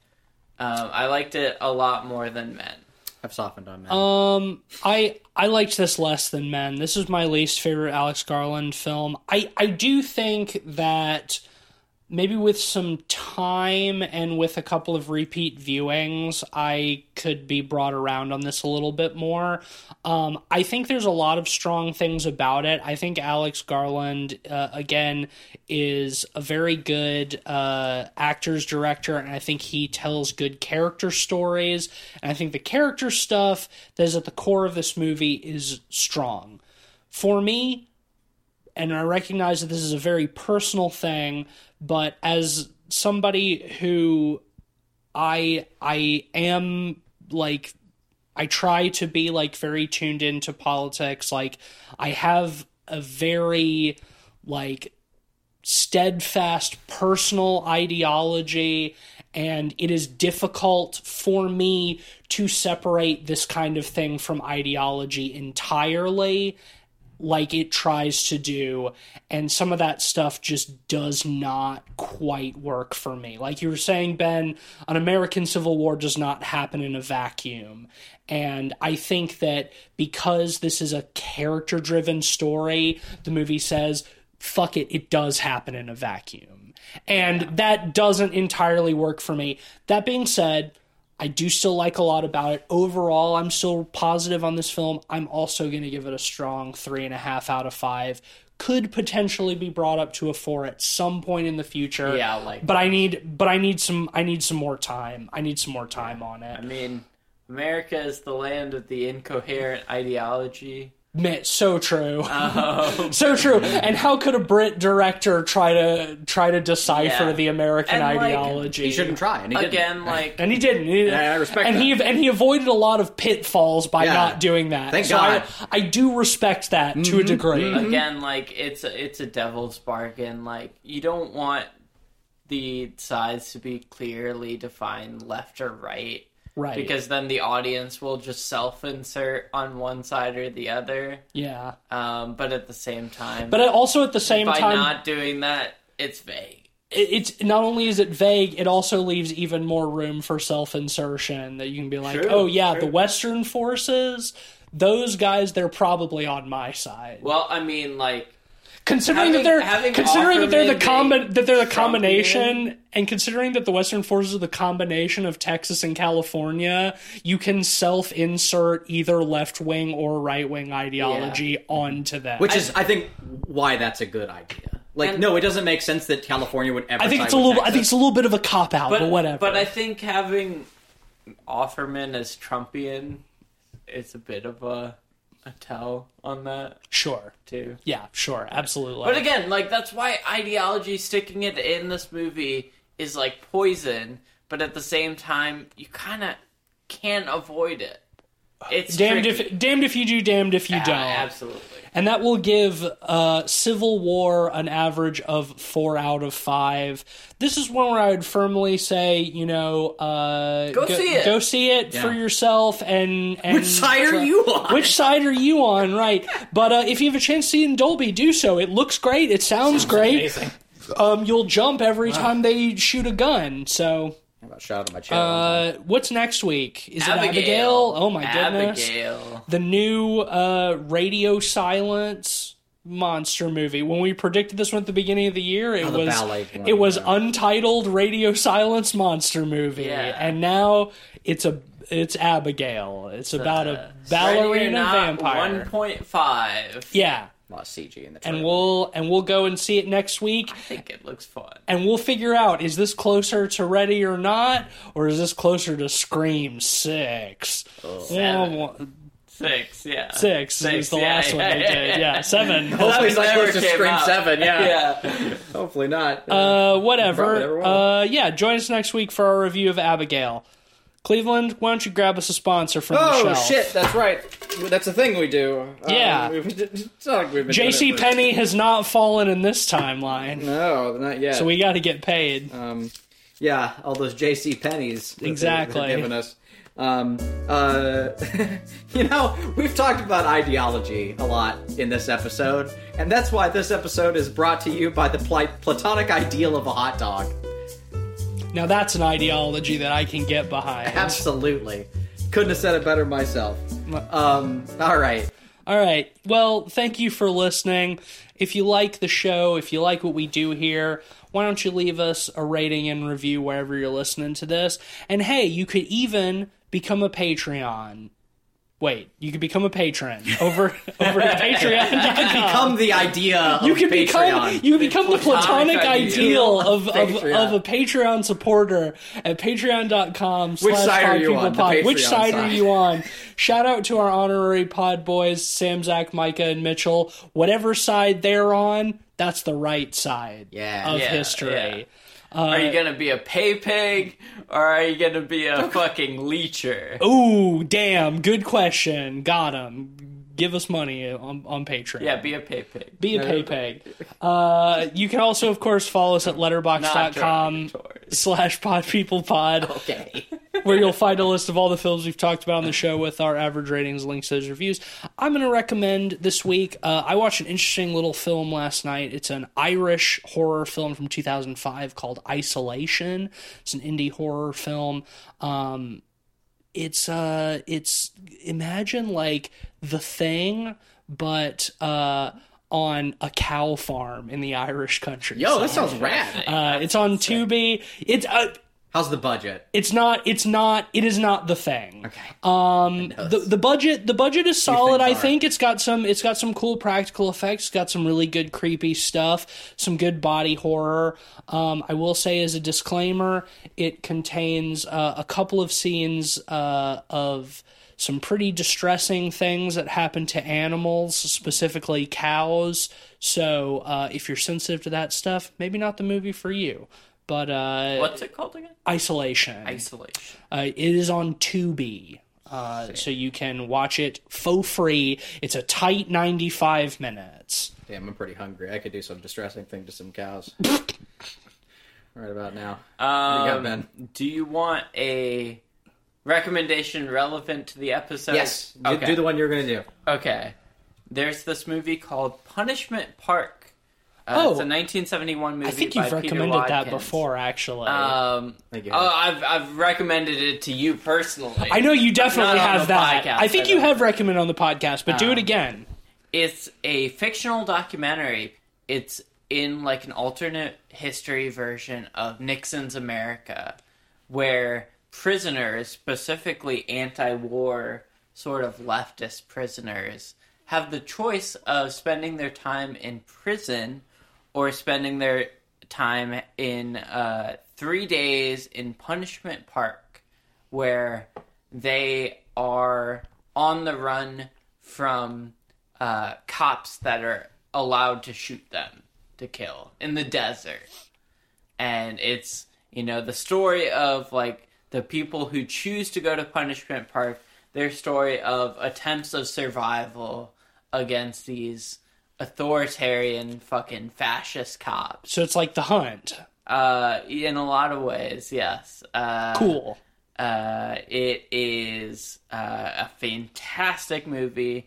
I liked it a lot more than Men. I've softened on Men. I liked this less than Men. This is my least favorite Alex Garland film. I do think that maybe with some time and with a couple of repeat viewings, I could be brought around on this a little bit more. I think there's a lot of strong things about it. I think Alex Garland, again, is a very good actor's director, and I think he tells good character stories. And I think the character stuff that is at the core of this movie is strong. For me, and I recognize that this is a very personal thing, but as somebody who I am, like, I try to be, like, very tuned into politics. Like, I have a very, like, steadfast personal ideology, and it is difficult for me to separate this kind of thing from ideology entirely, like it tries to do, and some of that stuff just does not quite work for me. Like you were saying, Ben, an American Civil War does not happen in a vacuum, and I think that because this is a character-driven story, the movie says, fuck it, it does happen in a vacuum. And that doesn't entirely work for me. That being said, I do still like a lot about it. Overall, I'm still positive on this film. I'm also going to give it a strong 3.5 out of 5. Could potentially be brought up to a 4 at some point in the future. Yeah, like, but I need some more time. I need some more time on it. I mean, America is the land of the incoherent ideology. So true. So true. And how could a Brit director try to decipher the American ideology? He shouldn't try, and he didn't. And he didn't. I respect that. And he avoided a lot of pitfalls by not doing that. Thank God. I do respect that to a degree. Mm-hmm. Again, like, it's a devil's bargain. Like, you don't want the sides to be clearly defined left or right. Right. Because then the audience will just self-insert on one side or the other. Yeah. But at the same time... But also at the same time... By not doing that, it's vague. It's not only is it vague, it also leaves even more room for self-insertion, that you can be like, the Western forces, those guys, they're probably on my side. Well, I mean, like... Considering that they're the combination, and considering that the Western forces are the combination of Texas and California, you can self-insert either left-wing or right-wing ideology onto them. Which is, I think, why that's a good idea. Like, no, it doesn't make sense that California would ever. I think it's a little bit of a cop out, but whatever. But I think having Offerman as Trumpian is a bit of a tell on that. Sure. Too. Yeah, sure. Absolutely. But again, like, that's why ideology, sticking it in this movie, is like poison, but at the same time, you kind of can't avoid it. It's damned if you do, damned if you don't. Absolutely. And that will give Civil War an average of 4 out of 5. This is one where I would firmly say, go see it for yourself. And which side are you on? Which side are you on? Right. But if you have a chance to see it in Dolby, do so. It looks great. It sounds great. Amazing. You'll jump every time they shoot a gun. So. I'm about to shout at my chair. What's next week? Is it Abigail? Abigail? Oh my goodness. Abigail. The new radio silence monster movie. When we predicted this one at the beginning of the year, it was untitled Radio Silence Monster Movie. Yeah. And now it's Abigail. It's about a ballerina vampire. 1.5. Yeah. A lot of CG in the trailer. And we'll go and see it next week. I think it looks fun. And we'll figure out, is this closer to Ready or Not, or is this closer to Scream 6? Seven. 6, yeah. 6 is the last one they did. Yeah, 7. Hopefully it's not Never close to came Scream out. 7, yeah. Yeah. Hopefully not. Whatever. Probably never will. Yeah, join us next week for our review of Abigail. Cleveland, why don't you grab us a sponsor from the shelf? Oh, shit, that's right. That's a thing we do. Yeah. It's not like we've been J.C. doing it for- Penney has not fallen in this timeline, No, not yet. so we got to get paid. Yeah, all those J.C. Pennies that Exactly. they've given us. You know, we've talked about ideology a lot in this episode, and that's why this episode is brought to you by the platonic ideal of a hot dog. Now that's an ideology that I can get behind. Absolutely. Couldn't have said it better myself. All right. All right. Well, thank you for listening. If you like the show, if you like what we do here, why don't you leave us a rating and review wherever you're listening to this? And hey, you could even become a Patreon. Wait, you could become a patron over at Patreon.com. Become the idea of Patreon. You become the platonic Platonic ideal of Patreon. a Patreon supporter at patreon.com. Which side are you on? The Which Patreon side are side. you on? Shout out to our honorary pod boys, Sam, Zach, Micah, and Mitchell. Whatever side they're on, that's the right side Yeah. of Yeah, history. yeah. Are you gonna be a pay pig, or are you gonna be a fucking leecher? Ooh, damn, good question. Got him. Give us money on Patreon. Yeah, be a pay pig. Be a pay peg. You can also, of course, follow us at Not letterboxd.com derogatory. /podpeoplepod, Okay. where you'll find a list of all the films we've talked about on the show with our average ratings, links to those reviews. I'm going to recommend this week, I watched an interesting little film last night. It's an Irish horror film from 2005 called Isolation. It's an indie horror film. It's imagine like The Thing, but on a cow farm in the Irish countryside. Yo, that sounds rad. It's on Tubi. How's the budget? It is not The Thing. Okay. The budget is solid. I things are. think it's got some cool practical effects. It's got some really good creepy stuff. Some good body horror. I will say as a disclaimer, it contains a couple of scenes of some pretty distressing things that happen to animals, specifically cows. So if you're sensitive to that stuff, maybe not the movie for you. But What's it called again? Isolation. Isolation. It is on Tubi, so you can watch it for free. It's a tight 95 minutes. Damn, I'm pretty hungry. I could do some distressing thing to some cows. Right about now. What do you got, Ben? Do you want a recommendation relevant to the episode? Yes. Okay. Do the one you're going to do. Okay. There's this movie called Punishment Park. It's a 1971 movie. I think by you've Peter recommended that Watkins. before, actually. Thank you. I've recommended it to you personally. I know you definitely Not on have the that. podcast, I think I you don't. have recommended on the podcast, but do it again. It's a fictional documentary. It's in like an alternate history version of Nixon's America, where prisoners, specifically anti-war sort of leftist prisoners, have the choice of spending their time in prison or spending their time in 3 days in Punishment Park, where they are on the run from cops that are allowed to shoot them to kill in the desert. And it's, the story of like the people who choose to go to Punishment Park, their story of attempts of survival against these authoritarian fucking fascist cops. So it's like The Hunt. In a lot of ways, yes. Cool. It is a fantastic movie.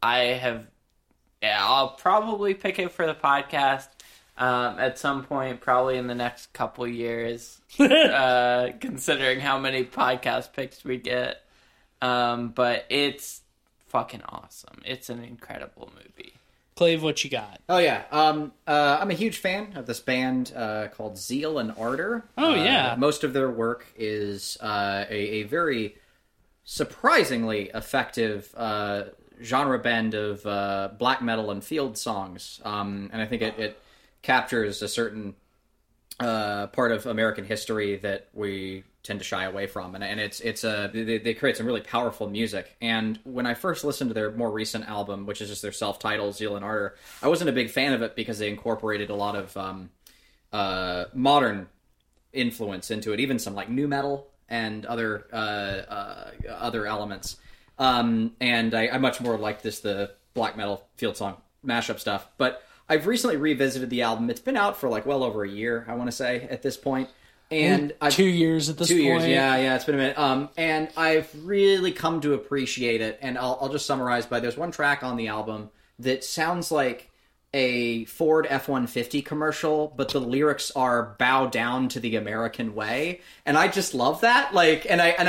I'll probably pick it for the podcast at some point, probably in the next couple years, considering how many podcast picks we get. But it's fucking awesome. It's an incredible movie. Clave, what you got? Oh, yeah. I'm a huge fan of this band called Zeal and Ardor. Oh, yeah. Most of their work is a very surprisingly effective genre bend of black metal and field songs, and I think it captures a certain part of American history that we tend to shy away from, and they create some really powerful music. And when I first listened to their more recent album, which is just their self-titled Zeal and Ardor, I wasn't a big fan of it because they incorporated a lot of modern influence into it, even some like nu metal and other elements. And I much more like the black metal field song mashup stuff. But I've recently revisited the album. It's been out for like well over a year, I want to say, at this point. And 2 years at this point. 2 years, yeah, it's been a minute. And I've really come to appreciate it. And I'll just summarize by there's one track on the album that sounds like a Ford F-150 commercial, but the lyrics are "bow down to the American way," and I just love that. Like,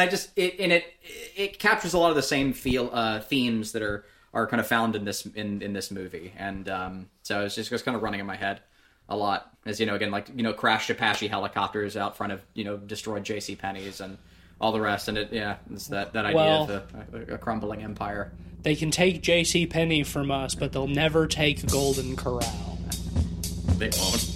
it captures a lot of the same themes that are kind of found in this movie, and so it's just kind of running in my head a lot. As again, crashed Apache helicopters out front of destroyed J.C. Penney's and all the rest, and it's that idea of a crumbling empire. They can take J.C. Penney from us, but they'll never take Golden Corral. They won't.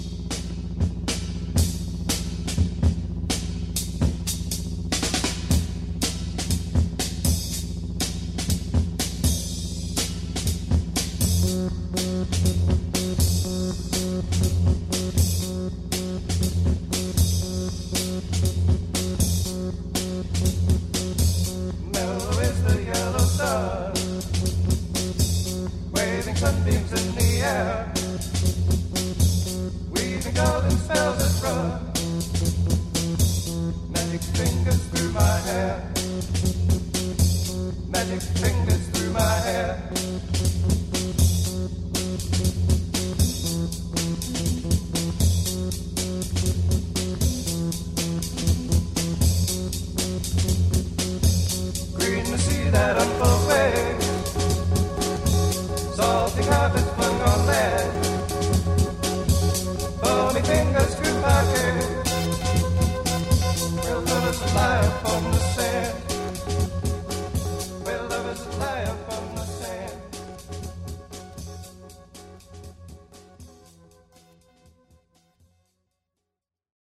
That